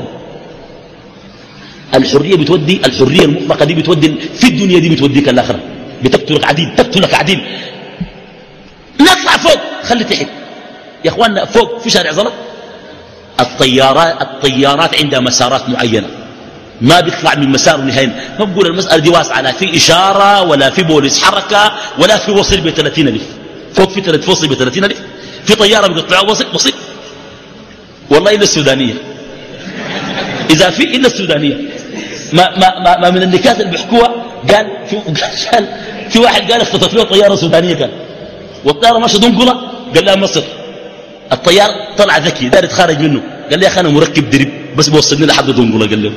S1: الحرية بتودي، الحرية المطلقة دي بتودي في الدنيا دي بتوديك الآخرة، بتقتلك عديل، تقتلك عديل. نطلع فوق خلي تحت يا اخواننا. فوق في شارع زلط. الطيارات الطيارات عندها مسارات معينة، ما بيطلع من مسار نهائيا. ما بقول المسألة دي واسعة، لا في إشارة ولا في بوليس حركة ولا في وصل ب ثلاثين ألف. فوق في ثلاث وصل ب ثلاثين ألف، في طيارة بيقطعوا وصل وصل والله إلا السودانية. إذا في إلا السودانية. ما, ما, ما, ما من النكات اللي بيحكوها قال في, قال في واحد قال اختطف له طيارة سودانية كان، والطيارة ماشية دنقلة، قال لها مصر. الطيار طلع ذكي دار يتخارج منه، قال لي يا أخي أنا مركب درب بس بوصلني لحد دنقلة. قال له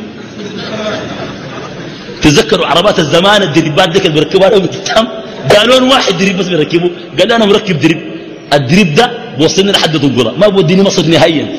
S1: تذكروا عربات الزمان الدربات ديك اللي بيركبوها لهم قدام، قالوا واحد درب بس بيركبه، قال لي أنا مركب درب، الدرب ده بوصلني لحد دنقلة ما بوديني مصر نهائيا.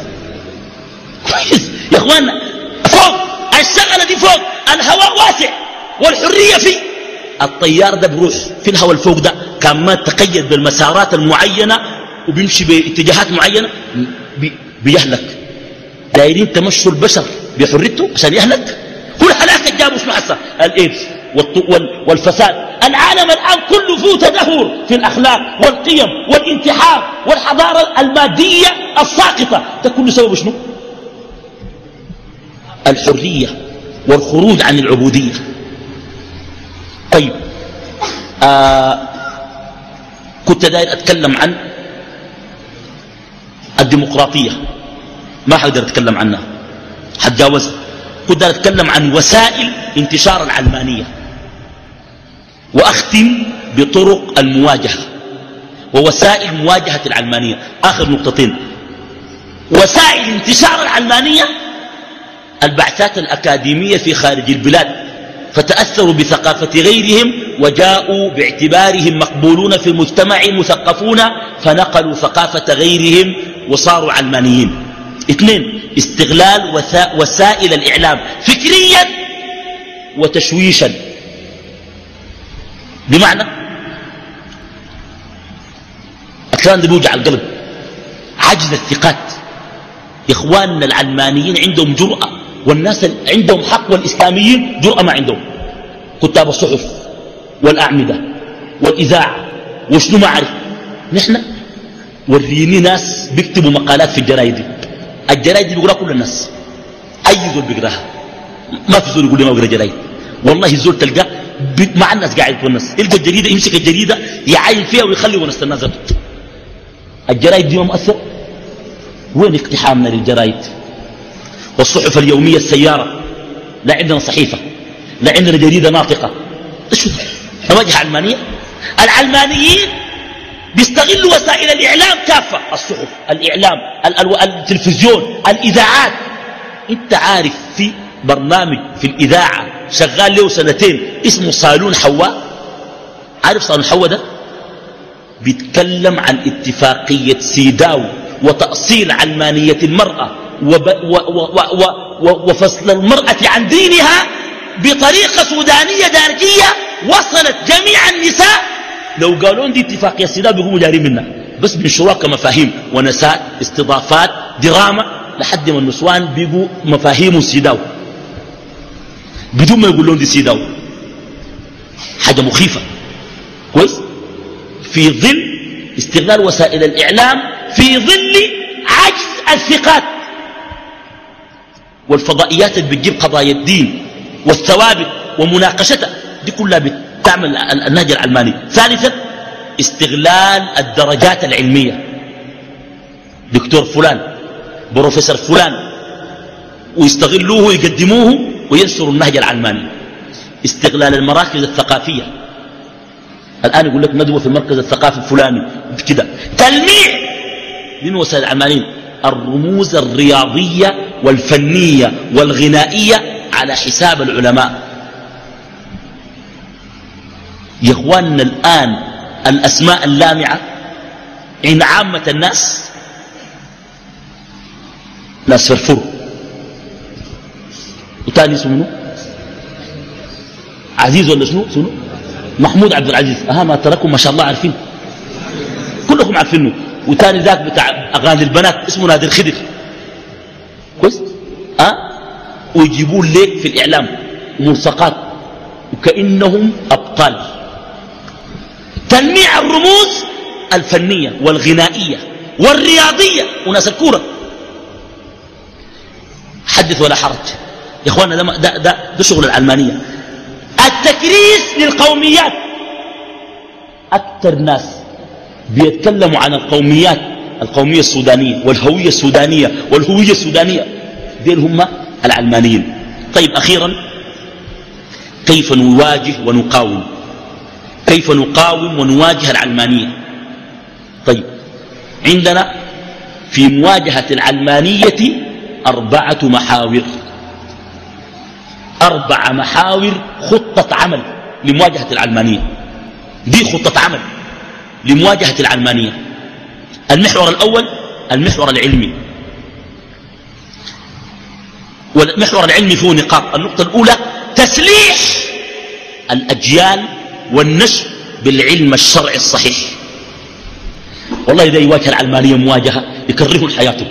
S1: كويس يا اخوانا. فوق الشغلة دي فوق، الهواء واسع والحرية فيه. الطيار ده بروح في الهواء الفوق ده كان ما تقيد بالمسارات المعينة وبيمشي باتجاهات معينة بي بيهلك. دايرين تمشوا البشر بحريته عشان يهلك. كل هلاك جابوا شنو حسا؟ الايدز والفساد. العالم الآن كله فيه تدهور في الأخلاق والقيم والانتحار والحضارة المادية الساقطة. ده كله سبب شنو؟ الحرية والخروج عن العبودية. طيب آه كنت داير أتكلم عن الديمقراطية، ما حقدر أتكلم عنها، حتجاوزها. كنت داير أتكلم عن وسائل انتشار العلمانية، وأختم بطرق المواجهة ووسائل مواجهة العلمانية. آخر نقطتين. وسائل انتشار العلمانية البعثات الأكاديمية في خارج البلاد، فتأثروا بثقافة غيرهم وجاءوا باعتبارهم مقبولون في المجتمع مثقفون، فنقلوا ثقافة غيرهم وصاروا علمانيين. اثنين، استغلال وسائل الإعلام فكريا وتشويشا. بمعنى الكلام ده بيوجع القلب، عجز الثقات. يا إخواننا العلمانيين عندهم جرأة، والناس عندهم حق، والإسلاميين جرأة ما عندهم. كتاب الصحف والأعمدة والإذاعة وشنو ما أعرف. نحن وريني ناس بيكتبوا مقالات في الجرايد دي. الجرايد دي بيقراها كل الناس، أي زول بيقراها، ما في زول يقول لي ما بيقرا جرايد. والله الزول تلقاه مع الناس قاعد يتونس، يلقى الجريدة يمسك الجريدة يعاين فيها ويخلي ونس الناس ذاته. الجرايد دي ما مؤثر. وين اقتحامنا للجرايد والصحف اليومية السيارة؟ لا عندنا صحيفة، لا عندنا جريدة ناطقة. شو نواجه علمانية؟ العلمانيين بيستغلوا وسائل الإعلام كافة، الصحف، الإعلام، التلفزيون، الإذاعات. انت عارف في برنامج في الإذاعة شغال له سنتين اسمه صالون حواء؟ عارف صالون حواء ده؟ بيتكلم عن اتفاقية سيداو وتأصيل علمانية المرأة وب و و و و و وفصل المرأة عن دينها بطريقة سودانية دارجية وصلت جميع النساء. لو قالون دي اتفاقية سيداو بيقوموا جارين منها، بس بنشروها كمفاهيم ونسات، استضافات، دراما، لحد ما النسوان بيقوا مفاهيم سيداو بدون ما يقولون دي سيداو. حاجة مخيفة كويس، في ظل استغلال وسائل الإعلام، في ظل عجز الثقات والفضائيات اللي بتجيب قضايا الدين والثوابت ومناقشتها، دي كلها بتعمل النهج العلماني. ثالثا استغلال الدرجات العلمية، دكتور فلان، بروفيسور فلان، ويستغلوه ويقدموه وينصروا النهج العلماني. استغلال المراكز الثقافية، الآن يقول لك ندوة في المركز الثقافي الفلاني كده، تلميع من وسائل العلمانيين الرموز الرياضية والفنية والغنائية على حساب العلماء. يا اخواننا الآن الأسماء اللامعة عند عامة الناس ناس فرفروا، وتاني اسمه عزيز ولا شنو شنو محمود عبد العزيز، اها ما تركم ما شاء الله عارفين، كلكم عارفينه. وتاني ذاك بتاع اغاني البنات اسمه نادر خدر كويس، اه ويجيبون ليك في الاعلام ملصقات وكانهم ابطال. تلميع الرموز الفنيه والغنائيه والرياضيه وناس الكوره، حدث ولا حرج يا اخوانا. ده ده ده, ده شغل العلمانيه. التكريس للقوميات، اكثر ناس بيتكلموا عن القوميات، القوميه السودانيه والهويه السودانيه والهويه السودانيه، ديل هم العلمانيين. طيب اخيرا كيف نواجه ونقاوم، كيف نقاوم ونواجه العلمانيه؟ طيب عندنا في مواجهه العلمانيه أربعة محاور، أربع محاور خطة عمل لمواجهة العلمانية. دي خطة عمل لمواجهة العلمانية. المحور الأول المحور العلمي، والمحور العلمي فيه نقاط. النقطة الأولى تسليح الأجيال والنشر بالعلم الشرعي الصحيح. والله إذا يواجه العلمانية مواجهة يكرهون حياتهم.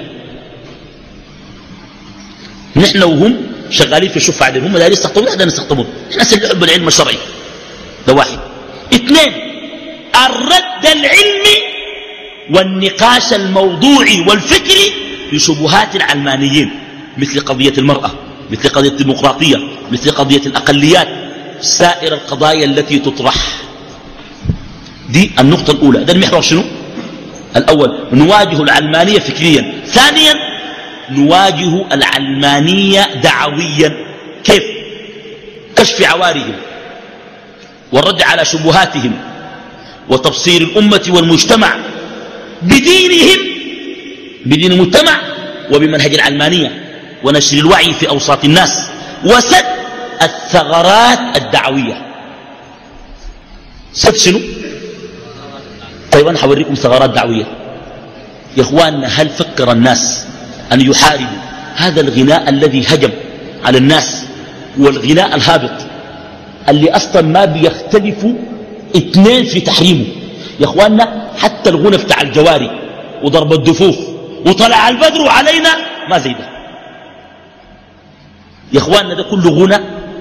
S1: نحن وهم شغالين في الشفعة دي، هم دارين يستخدمون، نحن نستخدمون، نحن نسلحهم بالعلم الشرعي. ده واحد. اثنين الرد العلمي والنقاش الموضوعي والفكري لشبهات العلمانيين، مثل قضية المرأة، مثل قضية الديمقراطية، مثل قضية الأقليات، سائر القضايا التي تطرح. دي النقطة الأولى. ده المحور شنو؟ الأول نواجه العلمانية فكريا. ثانيا نواجه العلمانية دعويا. كيف؟ كشف عوارهم والرد على شبهاتهم وتبصير الأمة والمجتمع بدينهم، بدين المجتمع وبمنهج العلمانية، ونشر الوعي في أوساط الناس، وسد الثغرات الدعوية. سد شنو؟ طيب أنا حوريكم ثغرات دعوية. يا إخواننا هل فكر الناس أن يحاربوا هذا الغناء الذي هجم على الناس، والغناء الهابط اللي أصلا ما بيختلفوا اثنين في تحريمه؟ يا إخواننا حتى الغنى بتاع الجواري وضرب الدفوف وطلع البدر علينا ما زي ده. يا إخواننا ده كله غنى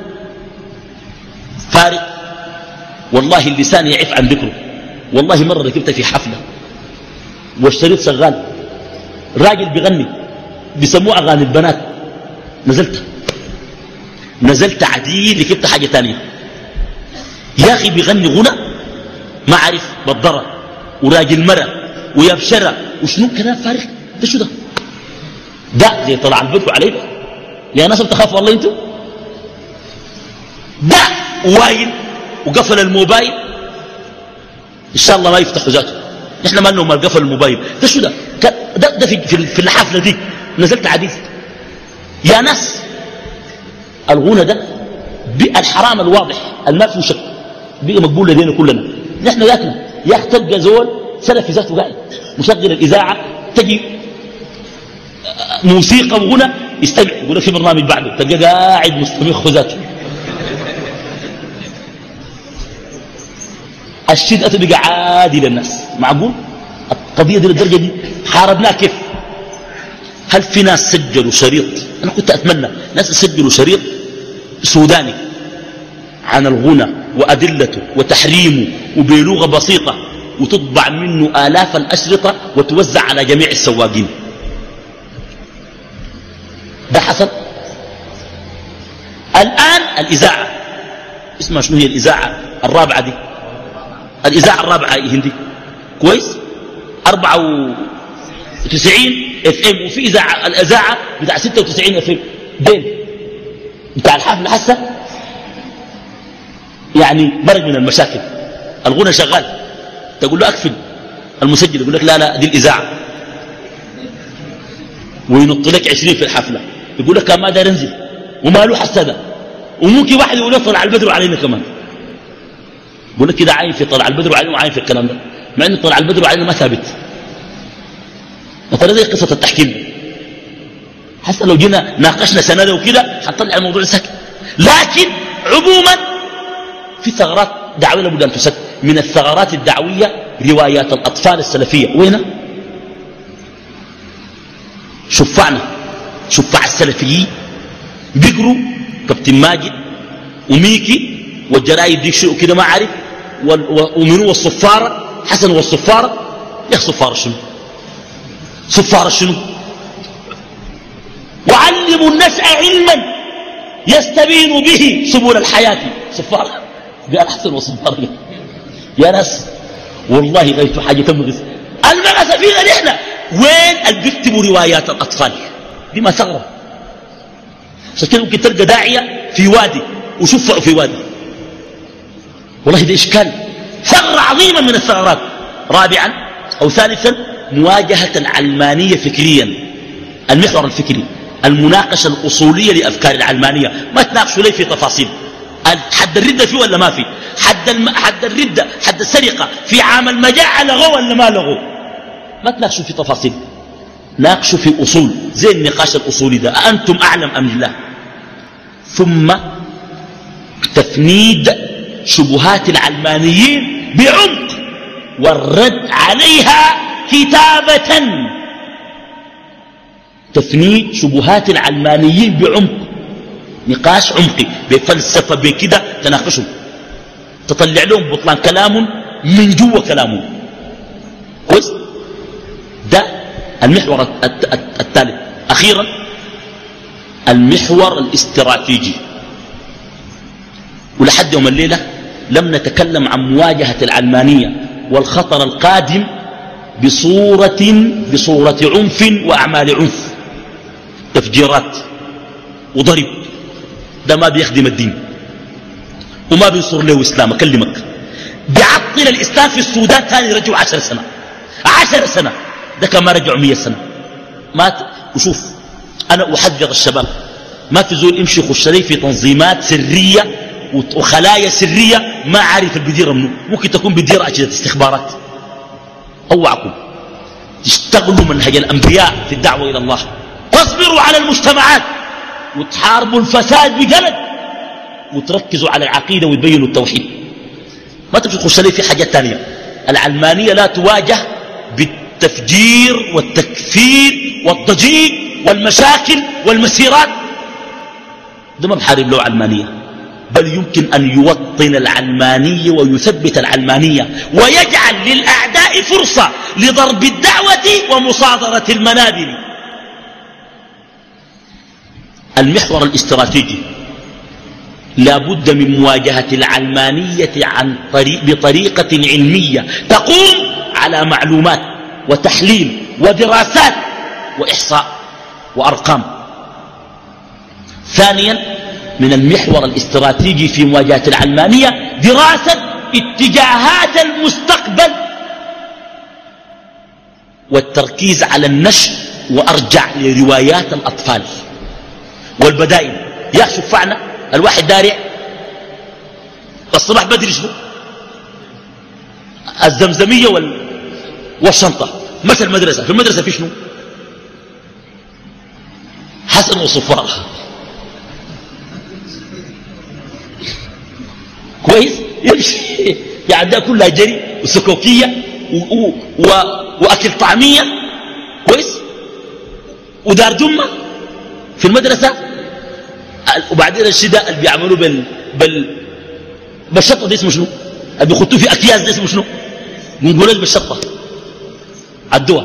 S1: فارغ، والله اللسان يعف عن ذكره. والله مرة ركبت في حفلة والشريط شغال، راجل بيغني بيسموه أغاني البنات، نزلت نزلت عديل ركبت حاجة تانية. يا أخي بيغني غنى ما عارف بالضرر وراجل مرة ويبشرة وشنو كلام فارغ. ده شو ده؟ ده زي طلع البدر علينا يا ناس بتخافوا الله انتوا. ده وايل وقفل الموبايل، ان شاء الله ما يفتحوا ذاته نحن ما لنا مال قفل الموبايل ده شو ده ده, ده في, في, في الحفلة دي نزلت حديث يا ناس الغنى ده الحرام الواضح الما فيه شك بقى مقبول لدينا كلنا نحن ذاتنا يا اخي تلقى زول سلفي ذاته قاعد مشغل الإذاعة تجي موسيقى وغنى يستمع يقول لك في برنامج بعده تلقى قاعد مستمخ ذاته الشيء ده بقى عادي للناس معقول القضية دي للدرجة دي حاربناها كيف هل في ناس سجلوا شريط أنا كنت أتمنى ناس سجلوا شريط سوداني عن الغنى وأدلته وتحريمه وبلغة بسيطة وتطبع منه آلاف الأشرطة وتوزع على جميع السواقين ده حصل الآن الإذاعة اسمها شنو هي الإذاعة الرابعة دي الإذاعة الرابعة هندي كويس أربعة وتسعين اف ام وفي إذاعة الإذاعة بتاع ستة وتسعين اف ام دين بتاع الحفلة حسة يعني برج من المشاكل الغنى شغال تقول له أكفل المسجل يقول لك لا لا دي الإذاعة وينط لك عشرين في الحفلة يقول لك ما دار انزل وما له حسده وممكن واحد يقول لك طلع البدر علينا كمان يقول لك كده عاين في طلع البدر علينا وعاين في الكلام ده مع ان طلع البدر علينا ما ثابت مثلا زي قصة التحكيم حتى لو جينا ناقشنا سنة وكده حنطلع الموضوع سكت لكن عموما في ثغرات دعوية لابد أن تسد من الثغرات الدعوية روايات الأطفال السلفية وين شفعنا شفع السلفيين بيقروا كابتن ماجد وميكي والجرايد ديك شيء كده ما عارف ومنو الصفارة حسن والصفارة يا أخي صفارة شنو صفارة شنو وعلموا الناس علما يستبين به سبل الحياة صفارة قال حسن والصفارة يا ناس والله غيرتوا حاجة تمغز المغز فينا نحن وين اللي بيكتبوا روايات الأطفال دي ما ثغرة عشان كده ممكن تلقى داعية في وادي وشفعوا في وادي والله ده إشكال ثغرة عظيمة من الثغرات رابعا أو ثالثا مواجهة العلمانية فكريا المحور الفكري المناقشة الأصولية لأفكار العلمانية ما تناقشوا لي في تفاصيل حد الردة فيه ولا ما فيه حد, الم... حد الردة حد السرقة في عام المجاعة لغوا ولا ما لغوا ما تناقشوا في تفاصيل ناقشوا في أصول زي النقاش الأصولي ده أنتم أعلم أم الله ثم تفنيد شبهات العلمانيين بعمق والرد عليها كتابة تفنيد شبهات العلمانيين بعمق نقاش عمقي بفلسفة بكده تناقشوا تطلع لهم بطلان كلام من جوا كلامه كويس ده المحور الثالث أخيرا المحور الاستراتيجي ولحد يوم الليلة لم نتكلم عن مواجهة العلمانية والخطر القادم بصورة, بصورة عنف وأعمال عنف تفجيرات وضرب ده ما بيخدم الدين وما بينصر له إسلام أكلمك بيعطل الإسلام في السودان كان يرجعوا عشر سنة عشر سنة ده كان ما رجعوا مية سنة ما ت... وشوف أنا أحذر الشباب ما في زول يمشي يخش لي في تنظيمات سرية وخلايا سرية ما عارف البديرة منه ممكن تكون بديرة أجهزة استخبارات أوعكم تشتغلوا منهج الأنبياء في الدعوة إلى الله تصبروا على المجتمعات وتحاربوا الفساد بجلد وتركزوا على العقيدة وتبينوا التوحيد ما تمشي تخش لي في حاجات تانية العلمانية لا تواجه بالتفجير والتكفير والضجيج والمشاكل والمسيرات ده ما بحارب له علمانية بل يمكن أن يوطن العلمانية ويثبت العلمانية ويجعل للأعداء فرصة لضرب الدعوة ومصادرة المنابر المحور الاستراتيجي لا بد من مواجهة العلمانية عن طريق بطريقة علمية تقوم على معلومات وتحليل ودراسات وإحصاء وأرقام. ثانيا من المحور الاستراتيجي في مواجهة العلمانية دراسة اتجاهات المستقبل والتركيز على النشء وأرجع لروايات الأطفال والبدائل. يا شفعنا الواحد دارع الصباح بدري شنو الزمزمية وال... والشنطة. مثل المدرسة، في المدرسة في شنو حسن وصفار كويس يمشي يعني ده كلها جري وسكوكية و... و... و... وأكل طعمية كويس ودار جمة في المدرسة. وبعدين الشداء اللي بيعملوا بال... بال... بالشطة ده اسمه شنو اللي بيخطوه في أكياس ده اسمه شنو بنقول بالشطة عدوها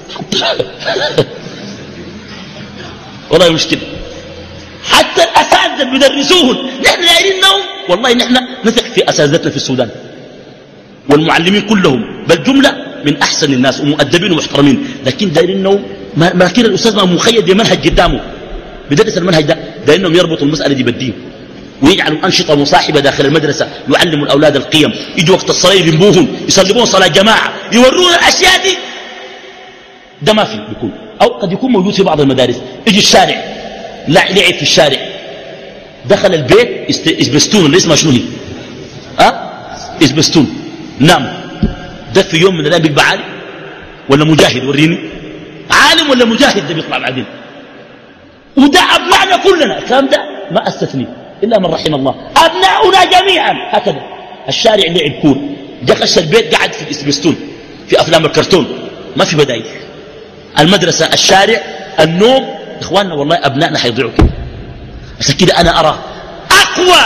S1: والله مشكلة. حتى الأساتذة اللي بيدرسوهم نحن دايرين نوم. والله نحن نثق في أساتذتنا في السودان والمعلمين كلهم بالجملة من أحسن الناس ومؤدبين ومحترمين، لكن دايرين نوم. ما كده الأستاذ ما مخيد بمنهج قدامه بدرس المنهج ده، دايرينهم يربطوا المسألة دي بالدين ويجعلوا أنشطة مصاحبة داخل المدرسة، يعلموا الأولاد القيم، يجوا وقت الصلاة يلموهم يصلبون صلاة جماعة، يورونا الأشياء دي. ده ما في بيكون، أو قد يكون موجود في بعض المدارس. يجي الشارع لعب في الشارع، دخل البيت إسبستون اللي اسمها شنو هي أه؟ إسبستون نام. ده في يوم من الأيام بيبقى عالم ولا مجاهد؟ وريني عالم ولا مجاهد ده بيطلع بعدين. وده أبنائنا كلنا الكلام ده ما أستثني إلا من رحم الله، أبناؤنا جميعا هكذا. الشارع لعب كور، دخل البيت قاعد في الإسبستون في أفلام الكرتون، ما في بدايل. المدرسة الشارع النوم. إخواننا والله أبنائنا حيضيعوا كده. عشان كده أنا أرى أقوى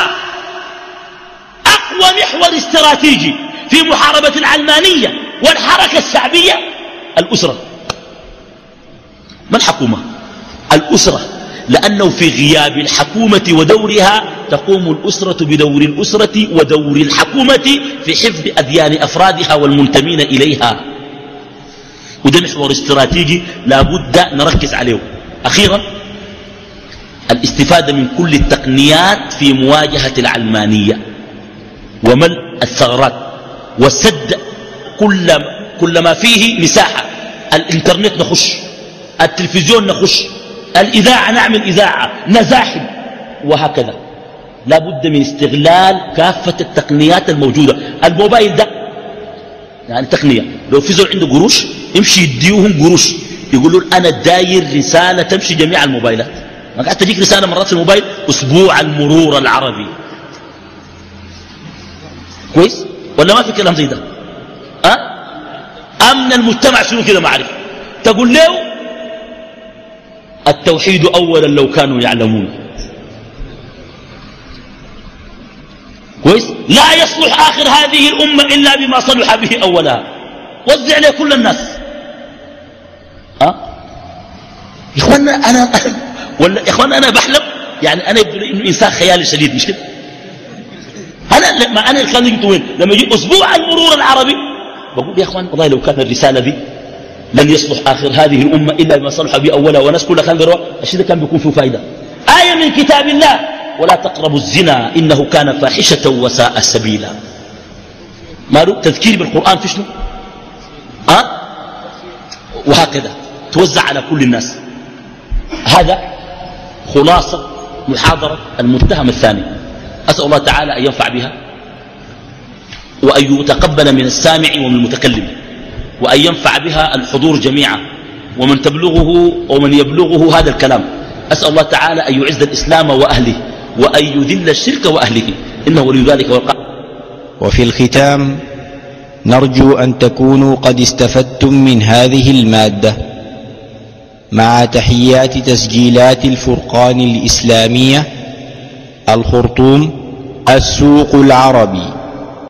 S1: أقوى محور استراتيجي في محاربة العلمانية والحركة الشعبية الأسرة، ما الحكومة، الأسرة. لأنه في غياب الحكومة ودورها تقوم الأسرة بدور الأسرة ودور الحكومة في حفظ أديان أفرادها والمنتمين إليها. وده محور استراتيجي لابد نركز عليه. أخيرا الاستفادة من كل التقنيات في مواجهة العلمانية وملء الثغرات وسد كل, كل ما فيه مساحة. الانترنت نخش، التلفزيون نخش، الإذاعة نعمل إذاعة، نزاحم، وهكذا. لا بد من استغلال كافة التقنيات الموجودة. الموبايل ده يعني تقنية، لو في زول عنده قروش يمشي يديوهم قروش، يقولوا أنا داير رسالة تمشي جميع الموبايلات. ما قاعد تجيك رسالة مرات في الموبايل أسبوع المرور العربي. كويس ولا ما في كلام زي ده؟ أه؟ أمن المجتمع شنو كده ما أعرف. تقول له التوحيد أولا لو كانوا يعلمون. كويس. لا يصلح آخر هذه الأمة إلا بما صلح به أولها. وزع عليه كل الناس. أه؟ يا إخوانا أنا ولا يا إخوانا أنا بحلم، يعني أنا يبدو إنه إنسان خيالي شديد مش كده. أنا لما أنا كان جبت وين لما يجي أسبوع المرور العربي بقول يا إخوان والله لو كان الرسالة دي لن يصلح آخر هذه الأمة إلا بما صلح به أولها، والناس كلها كان قالوا الشيء ده كان بيكون فيه فائدة. آية من كتاب الله: ولا تقربوا الزنا إنه كان فاحشة وساء سبيلا. ماله تذكير بالقرآن في شنو؟ أه؟ وهكذا توزع على كل الناس. هذا خلاصة محاضرة المتهم الثاني. أسأل الله تعالى أن ينفع بها وأن يتقبل من السامع ومن المتكلم، وأن ينفع بها الحضور جميعا ومن تبلغه ومن يبلغه هذا الكلام. أسأل الله تعالى أن يعز الإسلام وأهله وأن يذل الشرك وأهله، إنه ولي ذلك والقادر.
S2: وفي الختام نرجو أن تكونوا قد استفدتم من هذه المادة، مع تحيات تسجيلات الفرقان الإسلامية، الخرطوم، السوق العربي.